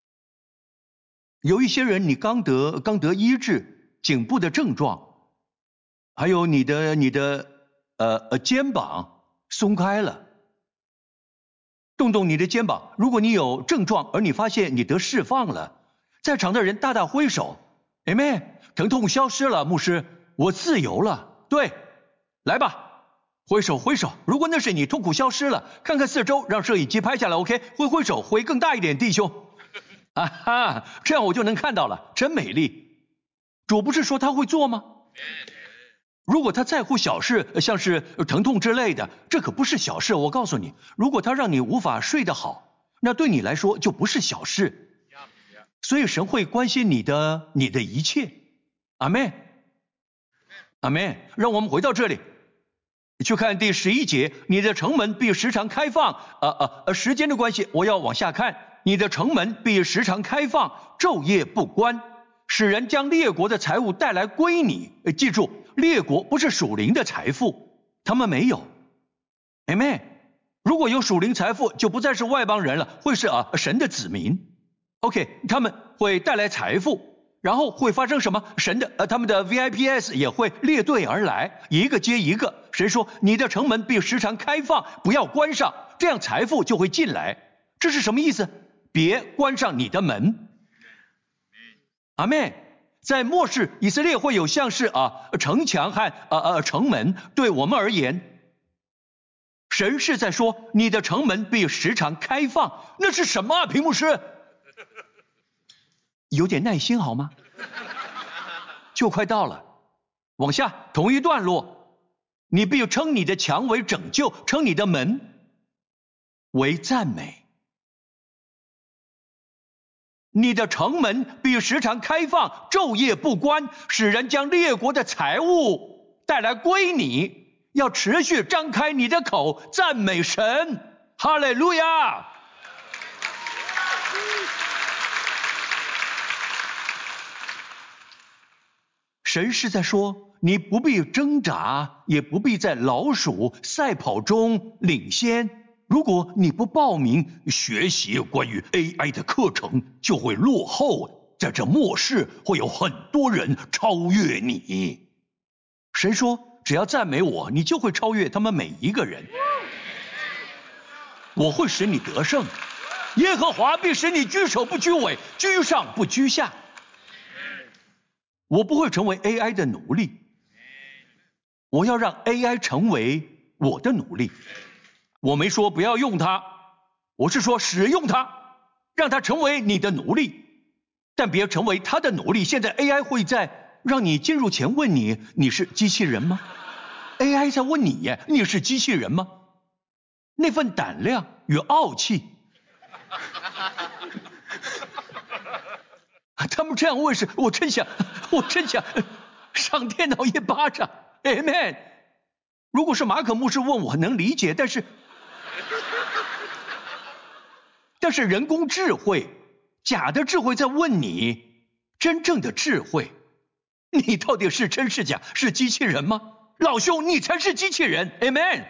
有一些人你刚得刚得医治颈部的症状，还有你的你的呃呃肩膀松开了，动动你的肩膀，如果你有症状而你发现你得释放了，在场的人大大挥手 Amen， 疼痛消失了，牧师我自由了，对，来吧，挥手挥手，如果那是你痛苦消失了，看看四周，让摄影机拍下来 OK， 挥挥手，挥更大一点弟兄啊哈，这样我就能看到了，真美丽。主不是说他会做吗？如果他在乎小事，像是疼痛之类的，这可不是小事，我告诉你，如果他让你无法睡得好，那对你来说就不是小事。所以神会关心你的你的一切。阿们，阿们。让我们回到这里去看第十一节，你的城门必时常开放。呃呃呃，时间的关系，我要往下看。你的城门必时常开放，昼夜不关，使人将列国的财物带来归你。记住，列国不是属灵的财富，他们没有。Amen。如果有属灵财富，就不再是外邦人了，会是啊神的子民。OK， 他们会带来财富，然后会发生什么？神的呃，他们的 V I P S 也会列队而来，一个接一个。神说：“你的城门必时常开放，不要关上，这样财富就会进来。”这是什么意思？别关上你的门。阿们。在末世，以色列会有像是啊城墙和呃呃城门，对我们而言，神是在说你的城门必时常开放。那是什么啊？屏幕师？有点耐心好吗？就快到了，往下同一段落，你必称你的墙为拯救，称你的门为赞美。你的城门必时常开放，昼夜不关，使人将列国的财物带来归你。要持续张开你的口，赞美神。哈利路亚！神是在说， 你不必挣扎，也不必在老鼠赛跑中领先。如果你不报名学习关于 A I 的课程，就会落后。在这末世，会有很多人超越你。神说，只要赞美我，你就会超越他们每一个人。我会使你得胜，耶和华必使你居首不居尾，居上不居下。我不会成为 A I 的奴隶，我要让 A I 成为我的奴隶。我没说不要用它，我是说使用它，让它成为你的奴隶，但别成为它的奴隶。现在 A I 会在让你进入前问你，你是机器人吗？ A I 在问你耶，你是机器人吗？那份胆量与傲气，他们这样问时，我真想，我真想赏电脑一巴掌。Amen。如果是马可牧师问我，能理解，但是，但是人工智慧，假的智慧在问你，真正的智慧，你到底是真是假？是机器人吗？老兄，你才是机器人。Amen。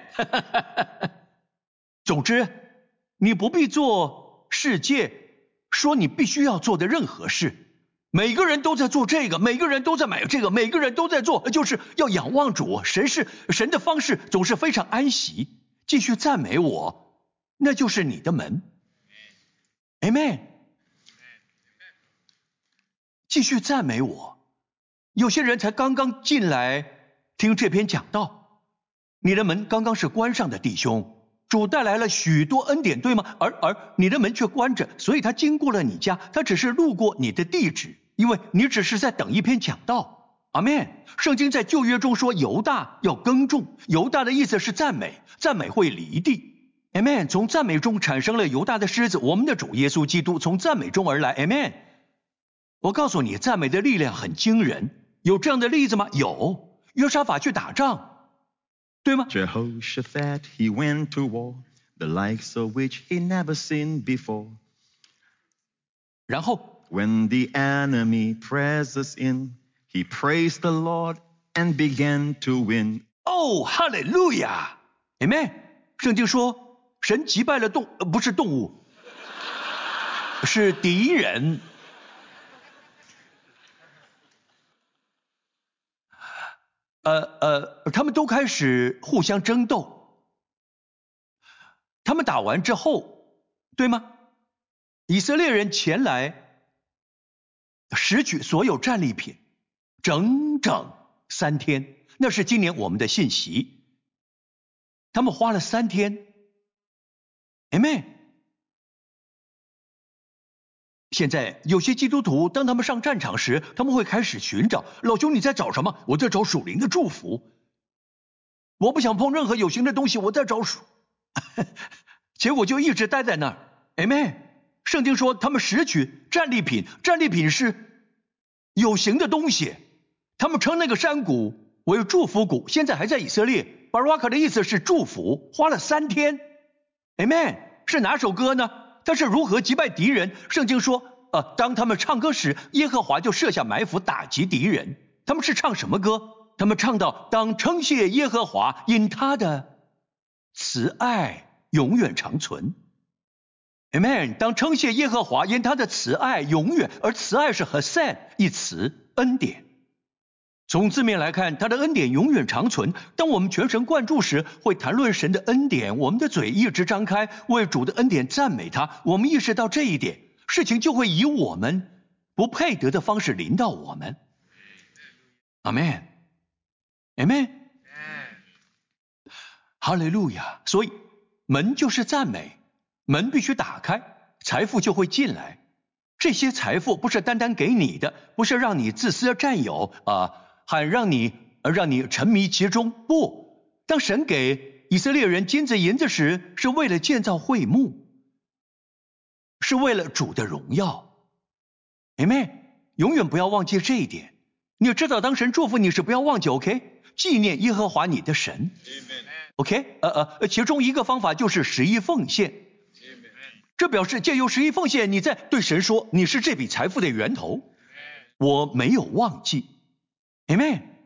总之，你不必做世界说你必须要做的任何事。每个人都在做这个，每个人都在买这个，每个人都在做，就是要仰望主。神是神的方式总是非常安息，继续赞美我，那就是你的门。Amen。继续赞美我。有些人才刚刚进来听这篇讲道，你的门刚刚是关上的，弟兄。主带来了许多恩典，对吗？而而你的门却关着，所以他经过了你家，他只是路过你的地址，因为你只是在等一篇讲道。阿们。圣经在旧约中说犹大要耕种，犹大的意思是赞美，赞美会离地。阿们。从赞美中产生了犹大的狮子，我们的主耶稣基督从赞美中而来。阿们。我告诉你，赞美的力量很惊人。有这样的例子吗？有。约沙法去打仗，对吗？ Jehoshaphat, he went to war, the likes of which he never seen before. 然后 When the enemy presses in, he praised the Lord and began to win. 哦，哈利路亚 Amen。 圣经说神击败了动、呃、不是动物，是敌人。呃呃，他们都开始互相争斗。他们打完之后，对吗？以色列人前来拾取所有战利品，整整三天。那是今年我们的信息。他们花了三天。Amen。现在有些基督徒，当他们上战场时，他们会开始寻找。老兄，你在找什么？我在找属灵的祝福。我不想碰任何有形的东西，我在找属。结果就一直待在那儿。Amen。圣经说他们拾取战利品，战利品是有形的东西。他们称那个山谷为祝福谷，现在还在以色列。巴拉卡的意思是祝福，花了三天。Amen。是哪首歌呢？他是如何击败敌人？圣经说，呃，当他们唱歌时，耶和华就设下埋伏打击敌人。他们是唱什么歌？他们唱到，当称谢耶和华，因他的慈爱永远长存。Amen。当称谢耶和华，因他的慈爱永远，而慈爱是 Hesed 一词，恩典。从字面来看，他的恩典永远长存。当我们全神贯注时，会谈论神的恩典，我们的嘴一直张开，为主的恩典赞美他。我们意识到这一点，事情就会以我们不配得的方式临到我们。阿们，阿们，哈利路亚。所以门就是赞美，门必须打开，财富就会进来。这些财富不是单单给你的，不是让你自私占有啊。呃还让你让你沉迷其中。不，当神给以色列人金子银子时，是为了建造会幕，是为了主的荣耀。Amen。永远不要忘记这一点。你知道，当神祝福你时，不要忘记 OK， 纪念耶和华你的神。OK， 呃呃，其中一个方法就是十一奉献。这表示借由十一奉献，你在对神说，你是这笔财富的源头。我没有忘记。Amen。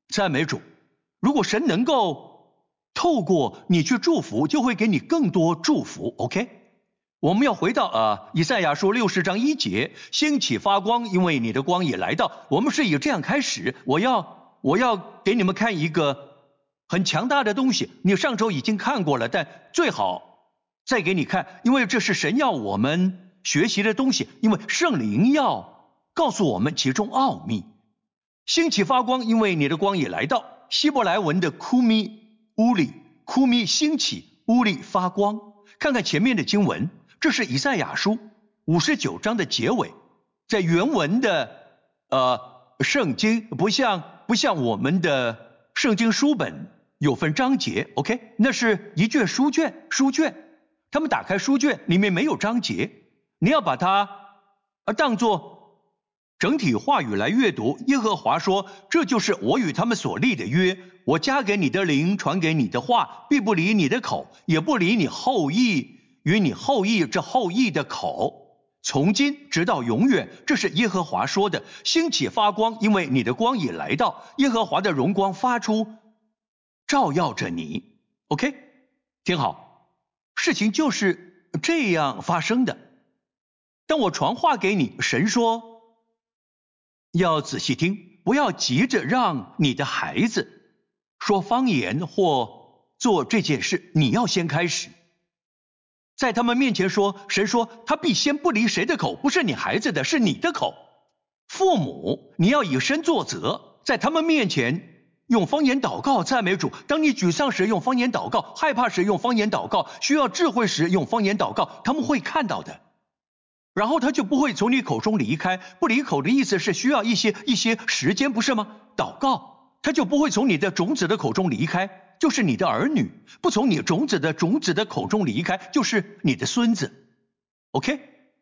赞美主。如果神能够透过你去祝福，就会给你更多祝福 OK。 我们要回到呃以赛亚书六十章一节，兴起发光，因为你的光也来到。我们是以这样开始，我要我要给你们看一个很强大的东西，你上周已经看过了，但最好再给你看，因为这是神要我们学习的东西，因为圣灵要告诉我们其中奥秘。兴起发光，因为你的光也来到。希伯来文的库米乌里，库米兴起，乌里发光。看看前面的经文，这是以赛亚书五十九章的结尾。在原文的呃圣经不像不像我们的圣经书本有分章节 OK， 那是一卷书卷书卷，他们打开书卷里面没有章节，你要把它呃当作整体话语来阅读。耶和华说，这就是我与他们所立的约，我加给你的灵，传给你的话，必不离你的口，也不离你后裔与你后裔这后裔的口，从今直到永远。这是耶和华说的。兴起发光，因为你的光也来到，耶和华的荣光发出，照耀着你 OK， 听好，事情就是这样发生的。当我传话给你，神说要仔细听，不要急着让你的孩子说方言或做这件事，你要先开始。在他们面前说，神说他必先不离谁的口，不是你孩子的，是你的口。父母，你要以身作则，在他们面前用方言祷告赞美主。当你沮丧时用方言祷告，害怕时用方言祷告，需要智慧时用方言祷告，他们会看到的。然后他就不会从你口中离开，不离口的意思是需要一些一些时间，不是吗？祷告，他就不会从你的种子的口中离开，就是你的儿女；不从你种子的种子的口中离开，就是你的孙子。OK？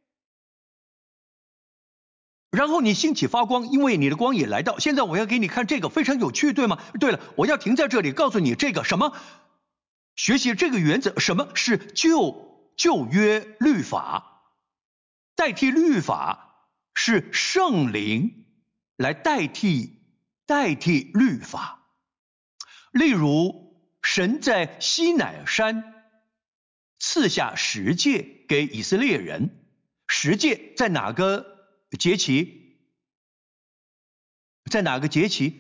然后你兴起发光，因为你的光也来到。现在我要给你看这个，非常有趣，对吗？对了，我要停在这里，告诉你这个什么？学习这个原则，什么是旧旧约律法？代替律法是圣灵来代替代替律法。例如，神在西乃山赐下十诫给以色列人，十诫在哪个节期？在哪个节期？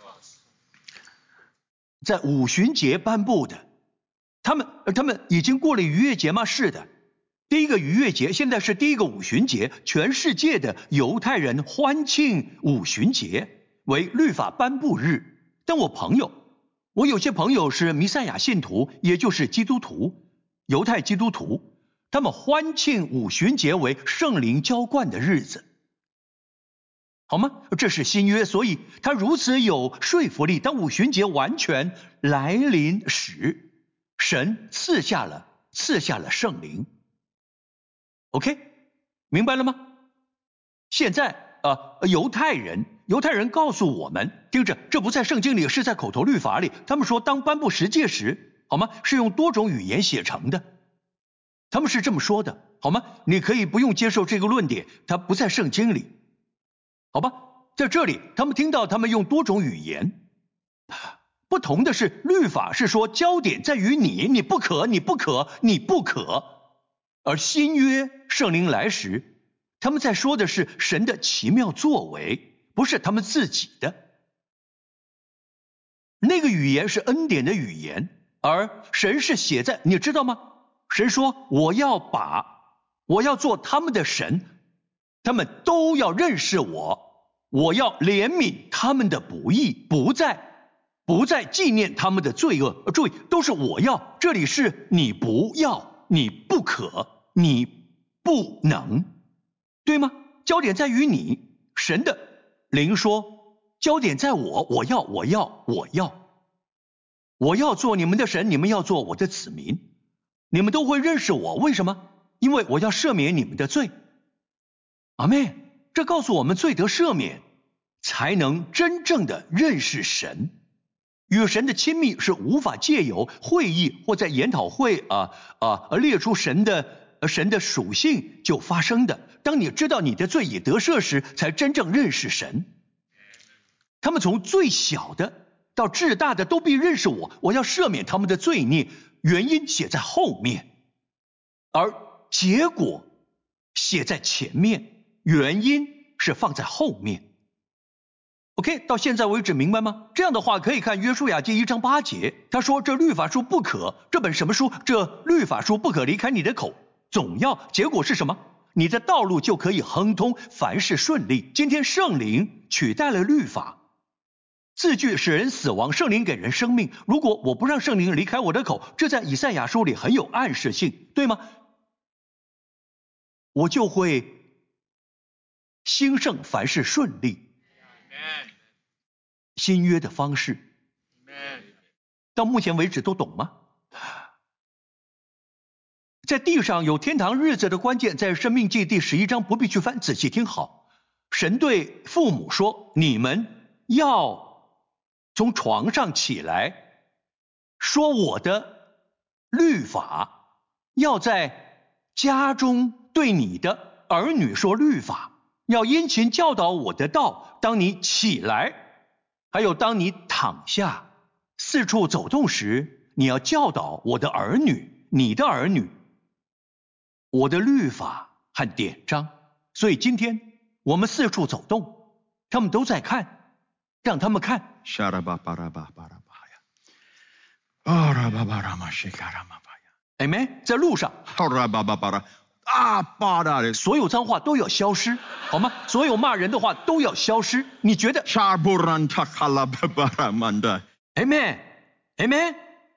在五旬节颁布的。他们他们已经过了逾越节吗？是的。第一个逾越节，现在是第一个五旬节，全世界的犹太人欢庆五旬节为律法颁布日。但我朋友，我有些朋友是弥赛亚信徒，也就是基督徒，犹太基督徒，他们欢庆五旬节为圣灵浇灌的日子，好吗？这是新约，所以它如此有说服力。当五旬节完全来临时，神赐下了赐下了圣灵。OK， 明白了吗？现在呃，犹太人犹太人告诉我们，听着，这不在圣经里，是在口头律法里。他们说，当颁布十诫时，好吗？是用多种语言写成的。他们是这么说的，好吗？你可以不用接受这个论点，它不在圣经里，好吧？在这里，他们听到他们用多种语言。不同的是，律法是说焦点在于你，你不可，你不可，你不可。而新约圣灵来时，他们在说的是神的奇妙作为，不是他们自己的。那个语言是恩典的语言，而神是写在，你知道吗？神说，我要把我要做他们的神，他们都要认识我，我要怜悯他们的不义，不再不再纪念他们的罪恶。注意，都是我要，这里是你不要，你不可，你不能，对吗？焦点在于你。神的灵说，焦点在我，我要我要我要我要做你们的神，你们要做我的子民，你们都会认识我。为什么？因为我要赦免你们的罪。阿们。这告诉我们，罪得赦免才能真正的认识神。与神的亲密是无法借由会议或在研讨会啊啊列出神的神的属性就发生的。当你知道你的罪已得赦时，才真正认识神。他们从最小的到至大的都必认识我，我要赦免他们的罪孽。原因写在后面，而结果写在前面，原因是放在后面。OK， 到现在为止明白吗？这样的话可以看约书亚记一章八节，他说这律法书不可，这本什么书？这律法书不可离开你的口，总要结果是什么？你的道路就可以亨通，凡事顺利。今天圣灵取代了律法，字句使人死亡，圣灵给人生命。如果我不让圣灵离开我的口，这在以赛亚书里很有暗示性，对吗？我就会兴盛，凡事顺利。新约的方式，到目前为止都懂吗？在地上有天堂日子的关键，在申命记第十一章，不必去翻，仔细听好。神对父母说，你们要从床上起来，说我的律法，要在家中对你的儿女说律法，要殷勤教导我的道。当你起来，还有当你躺下，四处走动时，你要教导我的儿女，你的儿女，我的律法和典章。所以今天我们四处走动，他们都在看，让他们看。Amen， 在路上所有脏话都要消失，好吗？所有骂人的话都要消失。你觉得 Amen Amen。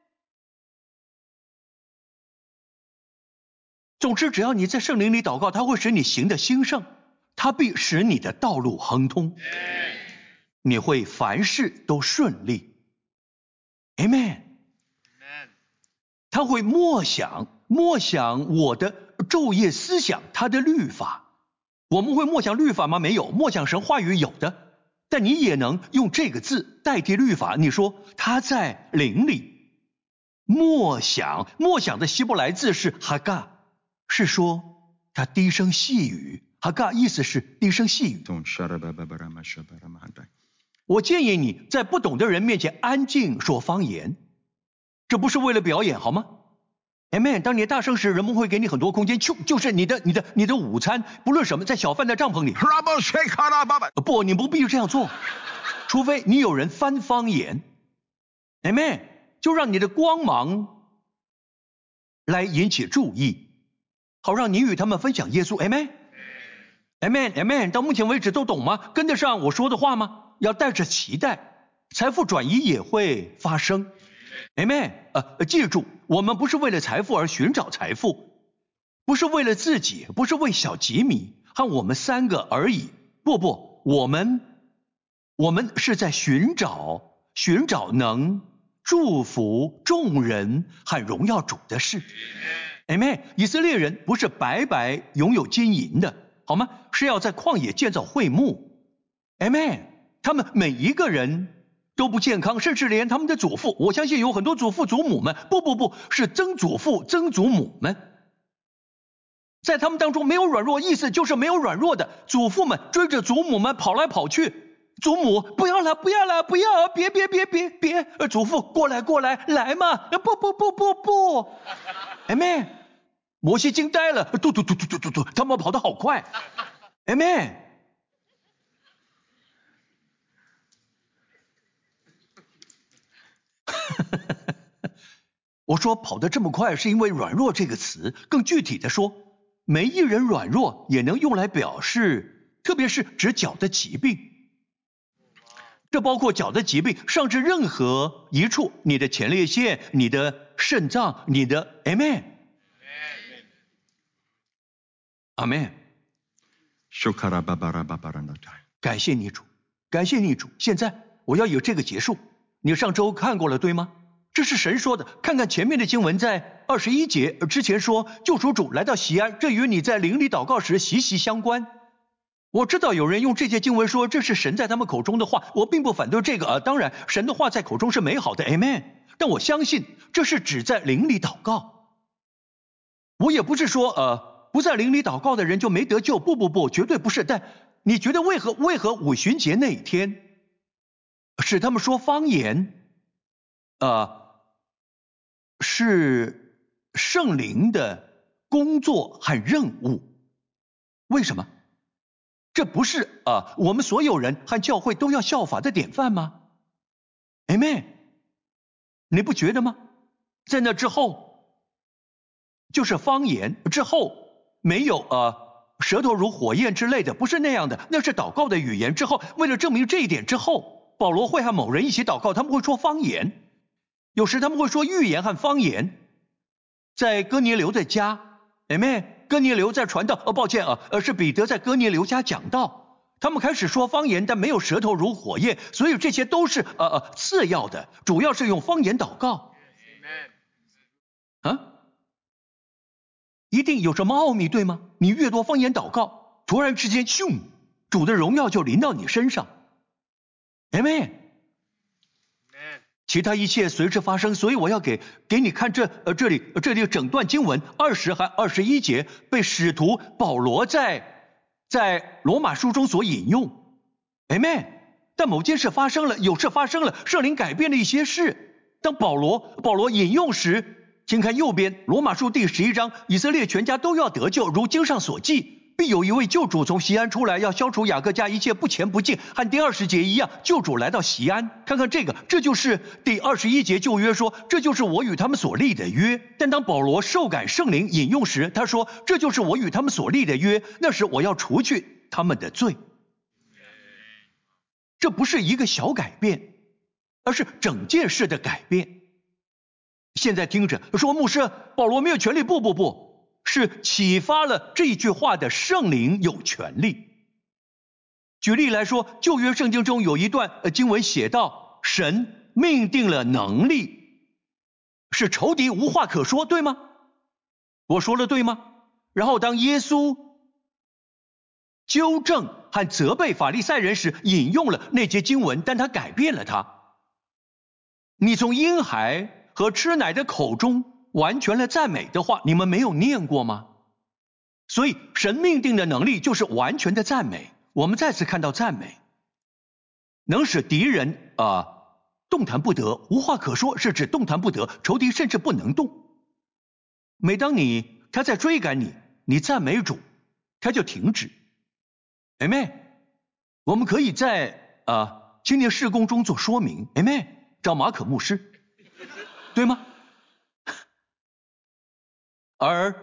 总之只要你在圣灵里祷告，他会使你行的兴盛，他必使你的道路亨通，你会凡事都顺利。 Amen。 他会默想默想我的昼夜思想，他的律法。我们会默想律法吗？没有。默想神话语有的，但你也能用这个字代替律法。你说他在灵里默想，默想的希伯来字是哈嘎，是说他低声细语。哈嘎意思是低声细语。我建议你在不懂的人面前安静说方言，这不是为了表演，好吗？ Amen。 当你大声时，人们会给你很多空间，就就是你的你的你的午餐，不论什么，在小贩的帐篷里。不，你不必须这样做，除非你有人翻方言。Amen。 就让你的光芒来引起注意，好让你与他们分享耶稣。 Amen Amen Amen。 到目前为止都懂吗？跟得上我说的话吗？要带着期待，财富转移也会发生。Amen。 呃，记住，我们不是为了财富而寻找财富，不是为了自己，不是为小吉米和我们三个而已。不不，我们我们是在寻找寻找能祝福众人和荣耀主的事。Amen。 以色列人不是白白拥有金银的，好吗？是要在旷野建造会幕。Amen。 他们每一个人都不健康，甚至连他们的祖父，我相信有很多祖父祖母们，不不不是曾祖父曾祖母们，在他们当中没有软弱，意思就是没有软弱的。祖父们追着祖母们跑来跑去，祖母不要了不要了不要，别别别别别，祖父过来过来来嘛，不不不不不。Amen。 摩西惊呆了，嘟嘟嘟嘟嘟嘟嘟，他们跑得好快。Amen。我说跑得这么快是因为软弱这个词，更具体的说，没一人软弱也能用来表示，特别是指脚的疾病。这包括脚的疾病上至任何一处，你的前列腺，你的肾脏，你的 Amen Amen。 感谢你主，感谢你主。现在我要有这个结束，你上周看过了对吗？这是神说的。看看前面的经文，在二十一节之前说救赎主来到西安，这与你在灵里祷告时息息相关。我知道有人用这节经文说这是神在他们口中的话，我并不反对这个啊。当然神的话在口中是美好的 Amen， 但我相信这是指在灵里祷告。我也不是说呃不在灵里祷告的人就没得救，不不不，绝对不是。但你觉得为何为何五旬节那一天使他们说方言，呃，是圣灵的工作和任务。为什么？这不是啊、呃，我们所有人和教会都要效法的典范吗 ？Amen， 你不觉得吗？在那之后，就是方言之后没有呃舌头如火焰之类的，不是那样的，那是祷告的语言。之后，为了证明这一点之后，保罗会和某人一起祷告，他们会说方言，有时他们会说预言和方言。在哥尼流的家 ，Amen。哥尼流在传道，哦，抱歉啊，呃，是彼得在哥尼流家讲道，他们开始说方言，但没有舌头如火焰，所以这些都是呃呃次要的，主要是用方言祷告。啊，一定有什么奥秘，对吗？你越多方言祷告，突然之间，咻，主的荣耀就临到你身上 ，Amen。其他一切随之发生，所以我要给给你看这呃这里这里整段经文二十和二十一节被使徒保罗在在罗马书中所引用 ，Amen。但某件事发生了，有事发生了，圣灵改变了一些事。当保罗保罗引用时，请看右边罗马书第十一章，以色列全家都要得救，如经上所记。必有一位救主从锡安出来，要消除雅各家一切不虔不敬，和第二十节一样，救主来到锡安。看看这个，这就是第二十一节旧约说，这就是我与他们所立的约。但当保罗受感圣灵引用时，他说，这就是我与他们所立的约，那时我要除去他们的罪。这不是一个小改变，而是整件事的改变。现在听着说，牧师，保罗没有权利，不不不。是启发了这一句话的圣灵有权利。举例来说，旧约圣经中有一段经文写道，神命定了能力，使仇敌无话可说，对吗？我说了对吗？然后当耶稣纠正和责备法利赛人时，引用了那节经文，但他改变了它。你从婴孩和吃奶的口中完全了赞美的话，你们没有念过吗？所以神命定的能力就是完全的赞美。我们再次看到赞美能使敌人啊、呃、动弹不得，无话可说，是指动弹不得，仇敌甚至不能动。每当你他在追赶你，你赞美主，他就停止。Amen。我们可以在啊、呃、青年事工中做说明。Amen。找马可牧师，对吗？而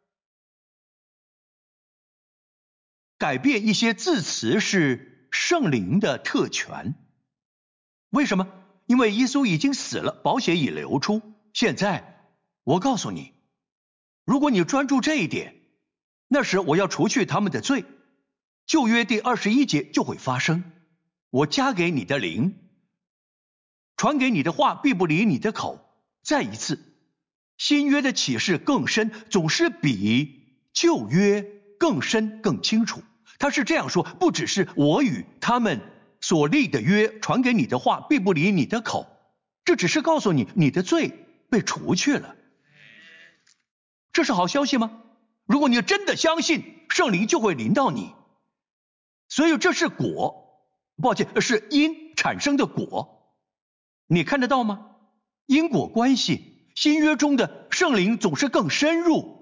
改变一些字词是圣灵的特权。为什么？因为耶稣已经死了，宝血已流出。现在我告诉你，如果你专注这一点，那时我要除去他们的罪，旧约第二十一节就会发生。我加给你的灵，传给你的话必不离你的口。再一次，新约的启示更深，总是比旧约更深更清楚。他是这样说，不只是我与他们所立的约，传给你的话必不离你的口，这只是告诉你你的罪被除去了。这是好消息吗？如果你真的相信，圣灵就会临到你。所以这是果，抱歉，是因产生的果。你看得到吗？因果关系，新约中的圣灵总是更深入。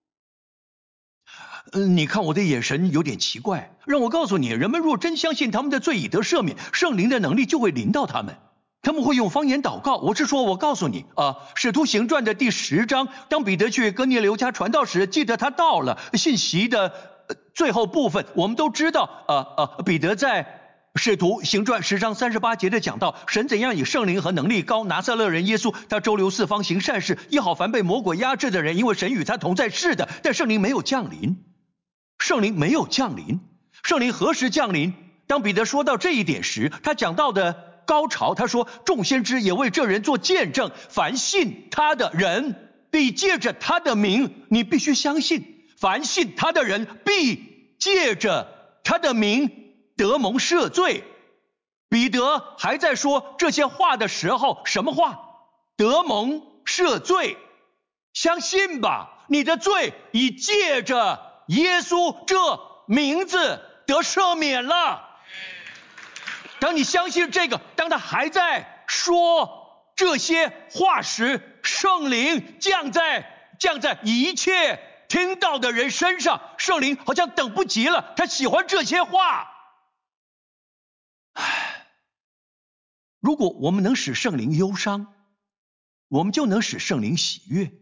呃，你看我的眼神有点奇怪，让我告诉你，人们若真相信他们的罪已得赦免，圣灵的能力就会临到他们，他们会用方言祷告。我是说，我告诉你啊，使徒行传的第十章，当彼得去哥尼流家传道时，记得他到了信息的、呃、最后部分，我们都知道，啊啊，彼得在使徒行传十章三十八节的讲到，神怎样以圣灵和能力膏拿撒勒人耶稣，他周流四方行善事，医好凡被魔鬼压制的人，因为神与他同在。是的，但圣灵没有降临。圣灵没有降临，圣灵何时降临？当彼得说到这一点时，他讲到的高潮，他说，众先知也为这人做见证，凡信他的人必借着他的名，你必须相信，凡信他的人必借着他的名得蒙赦罪。彼得还在说这些话的时候，什么话？得蒙赦罪。相信吧，你的罪已借着耶稣这名字得赦免了。 当你相信这个，当他还在说这些话时，圣灵降在降在一切听到的人身上，圣灵好像等不及了，他喜欢这些话。唉，如果我们能使圣灵忧伤，我们就能使圣灵喜悦。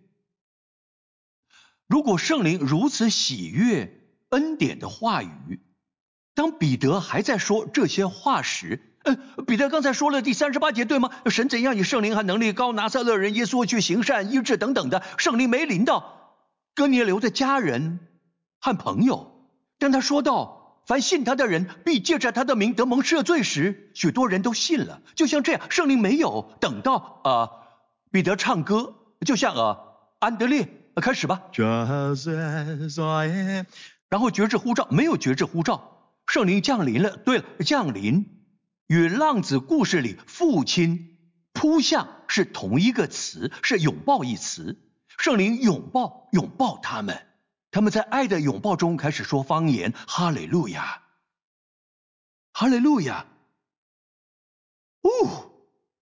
如果圣灵如此喜悦恩典的话语，当彼得还在说这些话时，呃，彼得刚才说了第三十八节对吗？神怎样以圣灵和能力高拿撒勒人耶稣去行善医治等等的，圣灵没临到哥尼流的家人和朋友。当他说到凡信他的人必借着他的名得蒙赦罪时，许多人都信了。就像这样，圣灵没有等到呃彼得唱歌，就像呃安德烈、呃、开始吧， Just as I am 然后决志呼召，没有决志呼召，圣灵降临了。对了，降临与浪子故事里父亲扑向是同一个词，是拥抱一词。圣灵拥抱拥抱他们，他们在爱的拥抱中开始说方言。哈利路亚，哈利路亚。哦，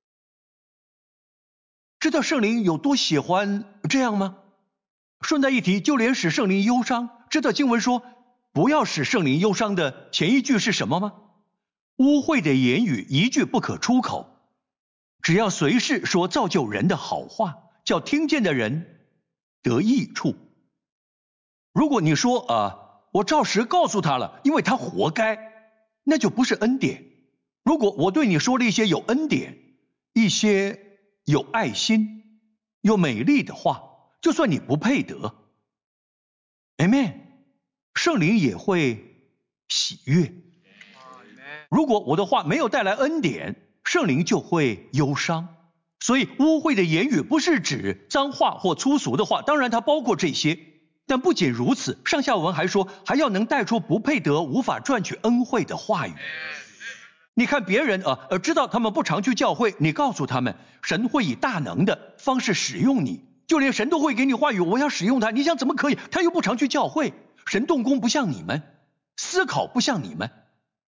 知道圣灵有多喜欢这样吗？顺带一提，就连使圣灵忧伤，知道经文说不要使圣灵忧伤的前一句是什么吗？污秽的言语一句不可出口，只要随时说造就人的好话，叫听见的人得益处。如果你说啊、呃，我照实告诉他了，因为他活该，那就不是恩典。如果我对你说了一些有恩典、一些有爱心、有美丽的话，就算你不配得 Amen， 圣灵也会喜悦。如果我的话没有带来恩典，圣灵就会忧伤。所以污秽的言语不是指脏话或粗俗的话，当然它包括这些，但不仅如此，上下文还说还要能带出不配得、无法赚取恩惠的话语。你看别人啊呃，知道他们不常去教会，你告诉他们神会以大能的方式使用你，就连神都会给你话语，我要使用他，你想怎么可以？他又不常去教会，神动工不像你们，思考不像你们。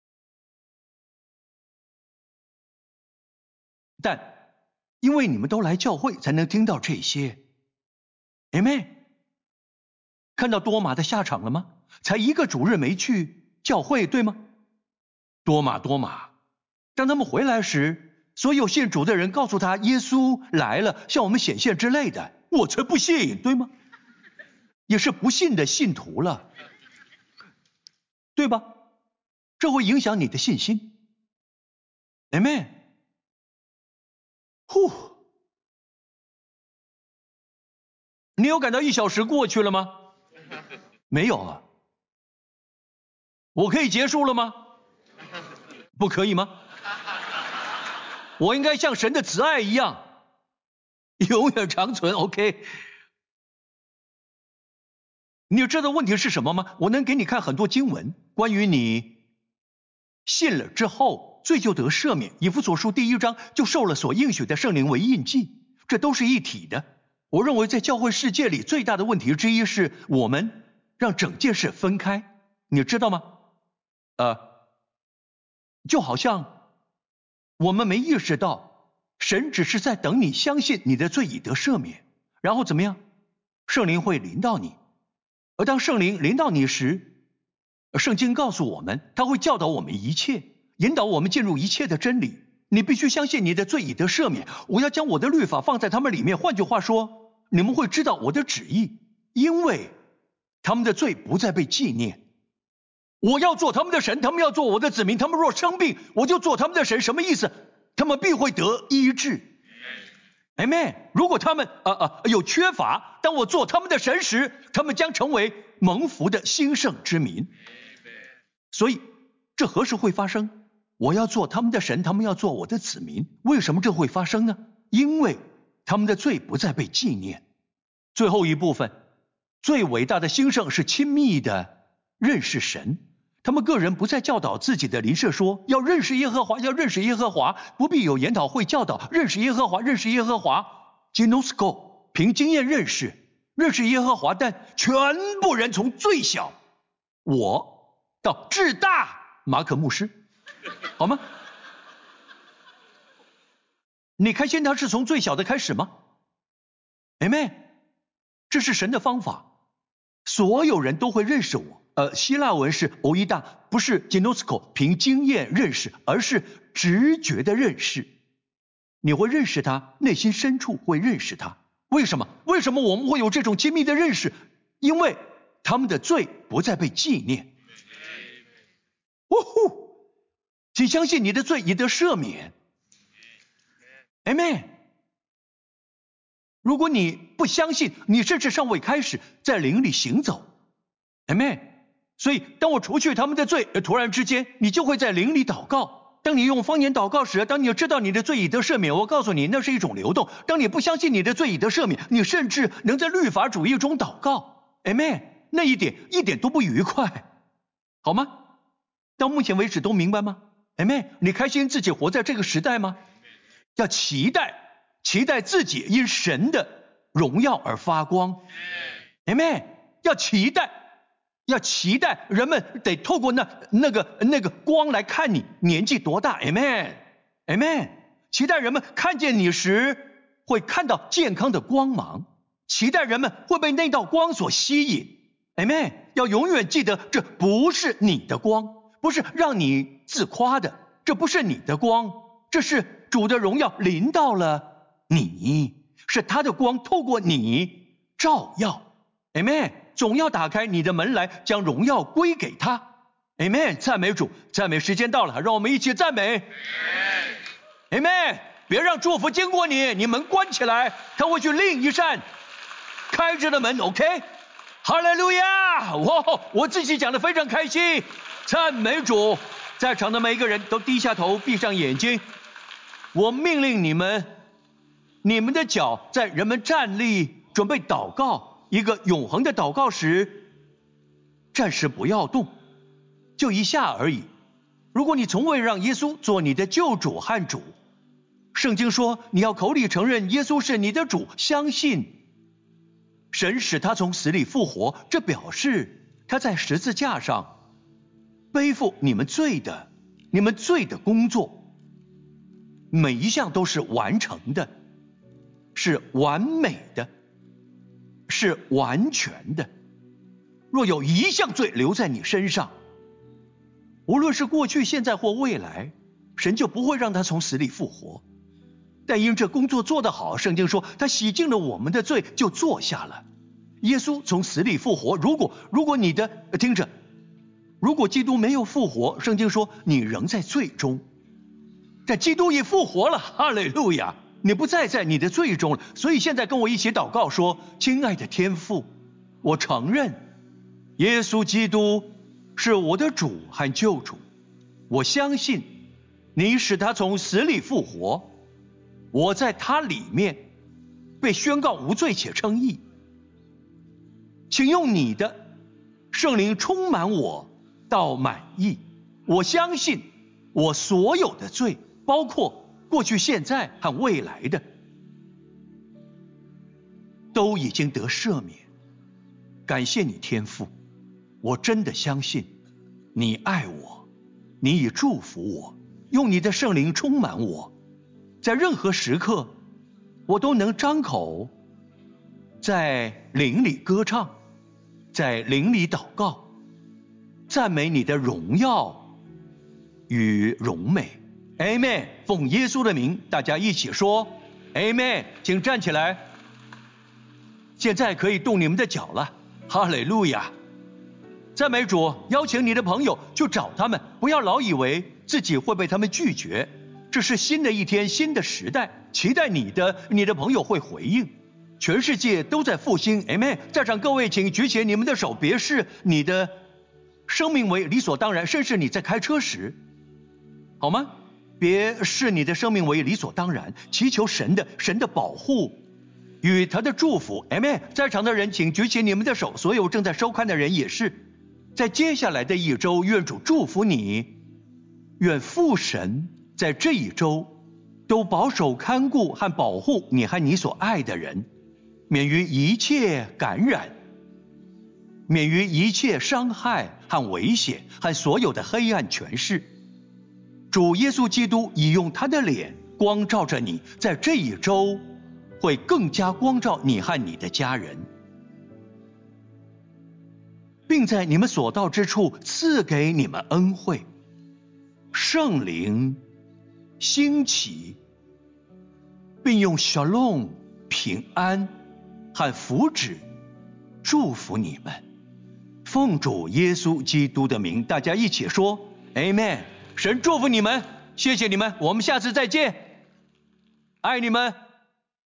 但因为你们都来教会，才能听到这些。Amen。看到多马的下场了吗？才一个主日没去教会，对吗？多马多马，当他们回来时，所有信主的人告诉他耶稣来了，向我们显现之类的，我才不信，对吗？也是不信的信徒了，对吧？这会影响你的信心。Amen。呼，你有感到一小时过去了吗？没有啊。我可以结束了吗？不可以吗？我应该像神的慈爱一样，永远长存。 OK。 你知道问题是什么吗？我能给你看很多经文，关于你信了之后罪就得赦免，以弗所书第一章就受了所应许的圣灵为印记，这都是一体的。我认为在教会世界里最大的问题之一是我们让整件事分开，你知道吗？呃，就好像我们没意识到神只是在等你相信你的罪已得赦免，然后怎么样？圣灵会临到你，而当圣灵临到你时，圣经告诉我们他会教导我们一切，引导我们进入一切的真理。你必须相信你的罪已得赦免，我要将我的律法放在他们里面，换句话说，你们会知道我的旨意，因为他们的罪不再被纪念。我要做他们的神，他们要做我的子民，他们若生病，我就做他们的神。什么意思？他们必会得医治。Amen。 如果他们呃呃有缺乏，当我做他们的神时，他们将成为蒙福的兴盛之民。所以这何时会发生？我要做他们的神，他们要做我的子民。为什么这会发生呢？因为他们的罪不再被纪念。最后一部分，最伟大的兴盛是亲密的认识神。他们个人不再教导自己的邻舍说要认识耶和华，要认识耶和华，不必有研讨会教导认识耶和华，认识耶和华。Gnosko 凭经验认识认识耶和华，但全部人从最小我到至大马可牧师，好吗？ 你开心他是从最小的开始吗？ Amen， 这是神的方法，所有人都会认识我。呃，希腊文是欧伊大，不是 ginosko 凭经验认识，而是直觉的认识。你会认识他，内心深处会认识他。为什么？为什么我们会有这种亲密的认识？因为他们的罪不再被纪念。呜呼！请相信你的罪已得赦免。Amen。如果你不相信，你甚至尚未开始在灵里行走。Amen。所以当我除去他们的罪，突然之间你就会在灵里祷告。当你用方言祷告时，当你知道你的罪已得赦免，我告诉你那是一种流动。当你不相信你的罪已得赦免，你甚至能在律法主义中祷告。Amen。那一点一点都不愉快，好吗？到目前为止都明白吗？ Amen。 你开心自己活在这个时代吗？要期待期待自己因神的荣耀而发光。 Amen。 要期待要期待人们得透过那那个那个光来看你年纪多大。 Amen。 Amen。 期待人们看见你时会看到健康的光芒，期待人们会被那道光所吸引。 Amen。 要永远记得这不是你的光，不是让你自夸的，这不是你的光，这是主的荣耀临到了你，是他的光透过你照耀。 Amen。 总要打开你的门来，将荣耀归给他。 Amen。 赞美主，赞美时间到了，让我们一起赞美。 Amen。 别让祝福经过你，你门关起来，他会去另一扇开着的门。 OK， 哈利路亚！哇，我自己讲得非常开心，赞美主。在场的每一个人都低下头，闭上眼睛。我命令你们，你们的脚在人们站立准备祷告一个永恒的祷告时，暂时不要动，就一下而已。如果你从未让耶稣做你的救主和主，圣经说你要口里承认耶稣是你的主，相信神使他从死里复活，这表示他在十字架上背负你们罪的你们罪的工作，每一项都是完成的，是完美的，是完全的。若有一项罪留在你身上，无论是过去现在或未来，神就不会让他从死里复活。但因这工作做得好，圣经说他洗净了我们的罪，就坐下了。耶稣从死里复活，如果如果你的听着如果基督没有复活，圣经说你仍在罪中。但基督已复活了，哈利路亚，你不再在你的罪中了。所以现在跟我一起祷告说，亲爱的天父，我承认耶稣基督是我的主和救主，我相信你使他从死里复活，我在他里面被宣告无罪且称义。请用你的圣灵充满我到满意。我相信我所有的罪，包括过去现在和未来的，都已经得赦免。感谢你天父，我真的相信你爱我，你已祝福我，用你的圣灵充满我，在任何时刻我都能张口在灵里歌唱，在灵里祷告，赞美你的荣耀与荣美。 Amen。 奉耶稣的名，大家一起说 Amen。 请站起来，现在可以动你们的脚了。哈利路亚，赞美主。邀请你的朋友去找他们，不要老以为自己会被他们拒绝。这是新的一天，新的时代，期待你的你的朋友会回应。全世界都在复兴。 Amen。 在场各位请举起你们的手，别视你的生命为理所当然，甚至你在开车时，好吗？别视你的生命为理所当然，祈求神的神的保护与他的祝福。 Amen。 在场的人请举起你们的手，所有正在收看的人也是。在接下来的一周，愿主祝福你，愿父神在这一周都保守看顾和保护你和你所爱的人，免于一切感染，免于一切伤害和危险和所有的黑暗权势。主耶稣基督已用他的脸光照着你，在这一周会更加光照你和你的家人，并在你们所到之处赐给你们恩惠，圣灵兴起，并用 shalom 平安和福祉祝福你们。奉主耶稣基督的名，大家一起说 Amen。神祝福你们，谢谢你们，我们下次再见，爱你们。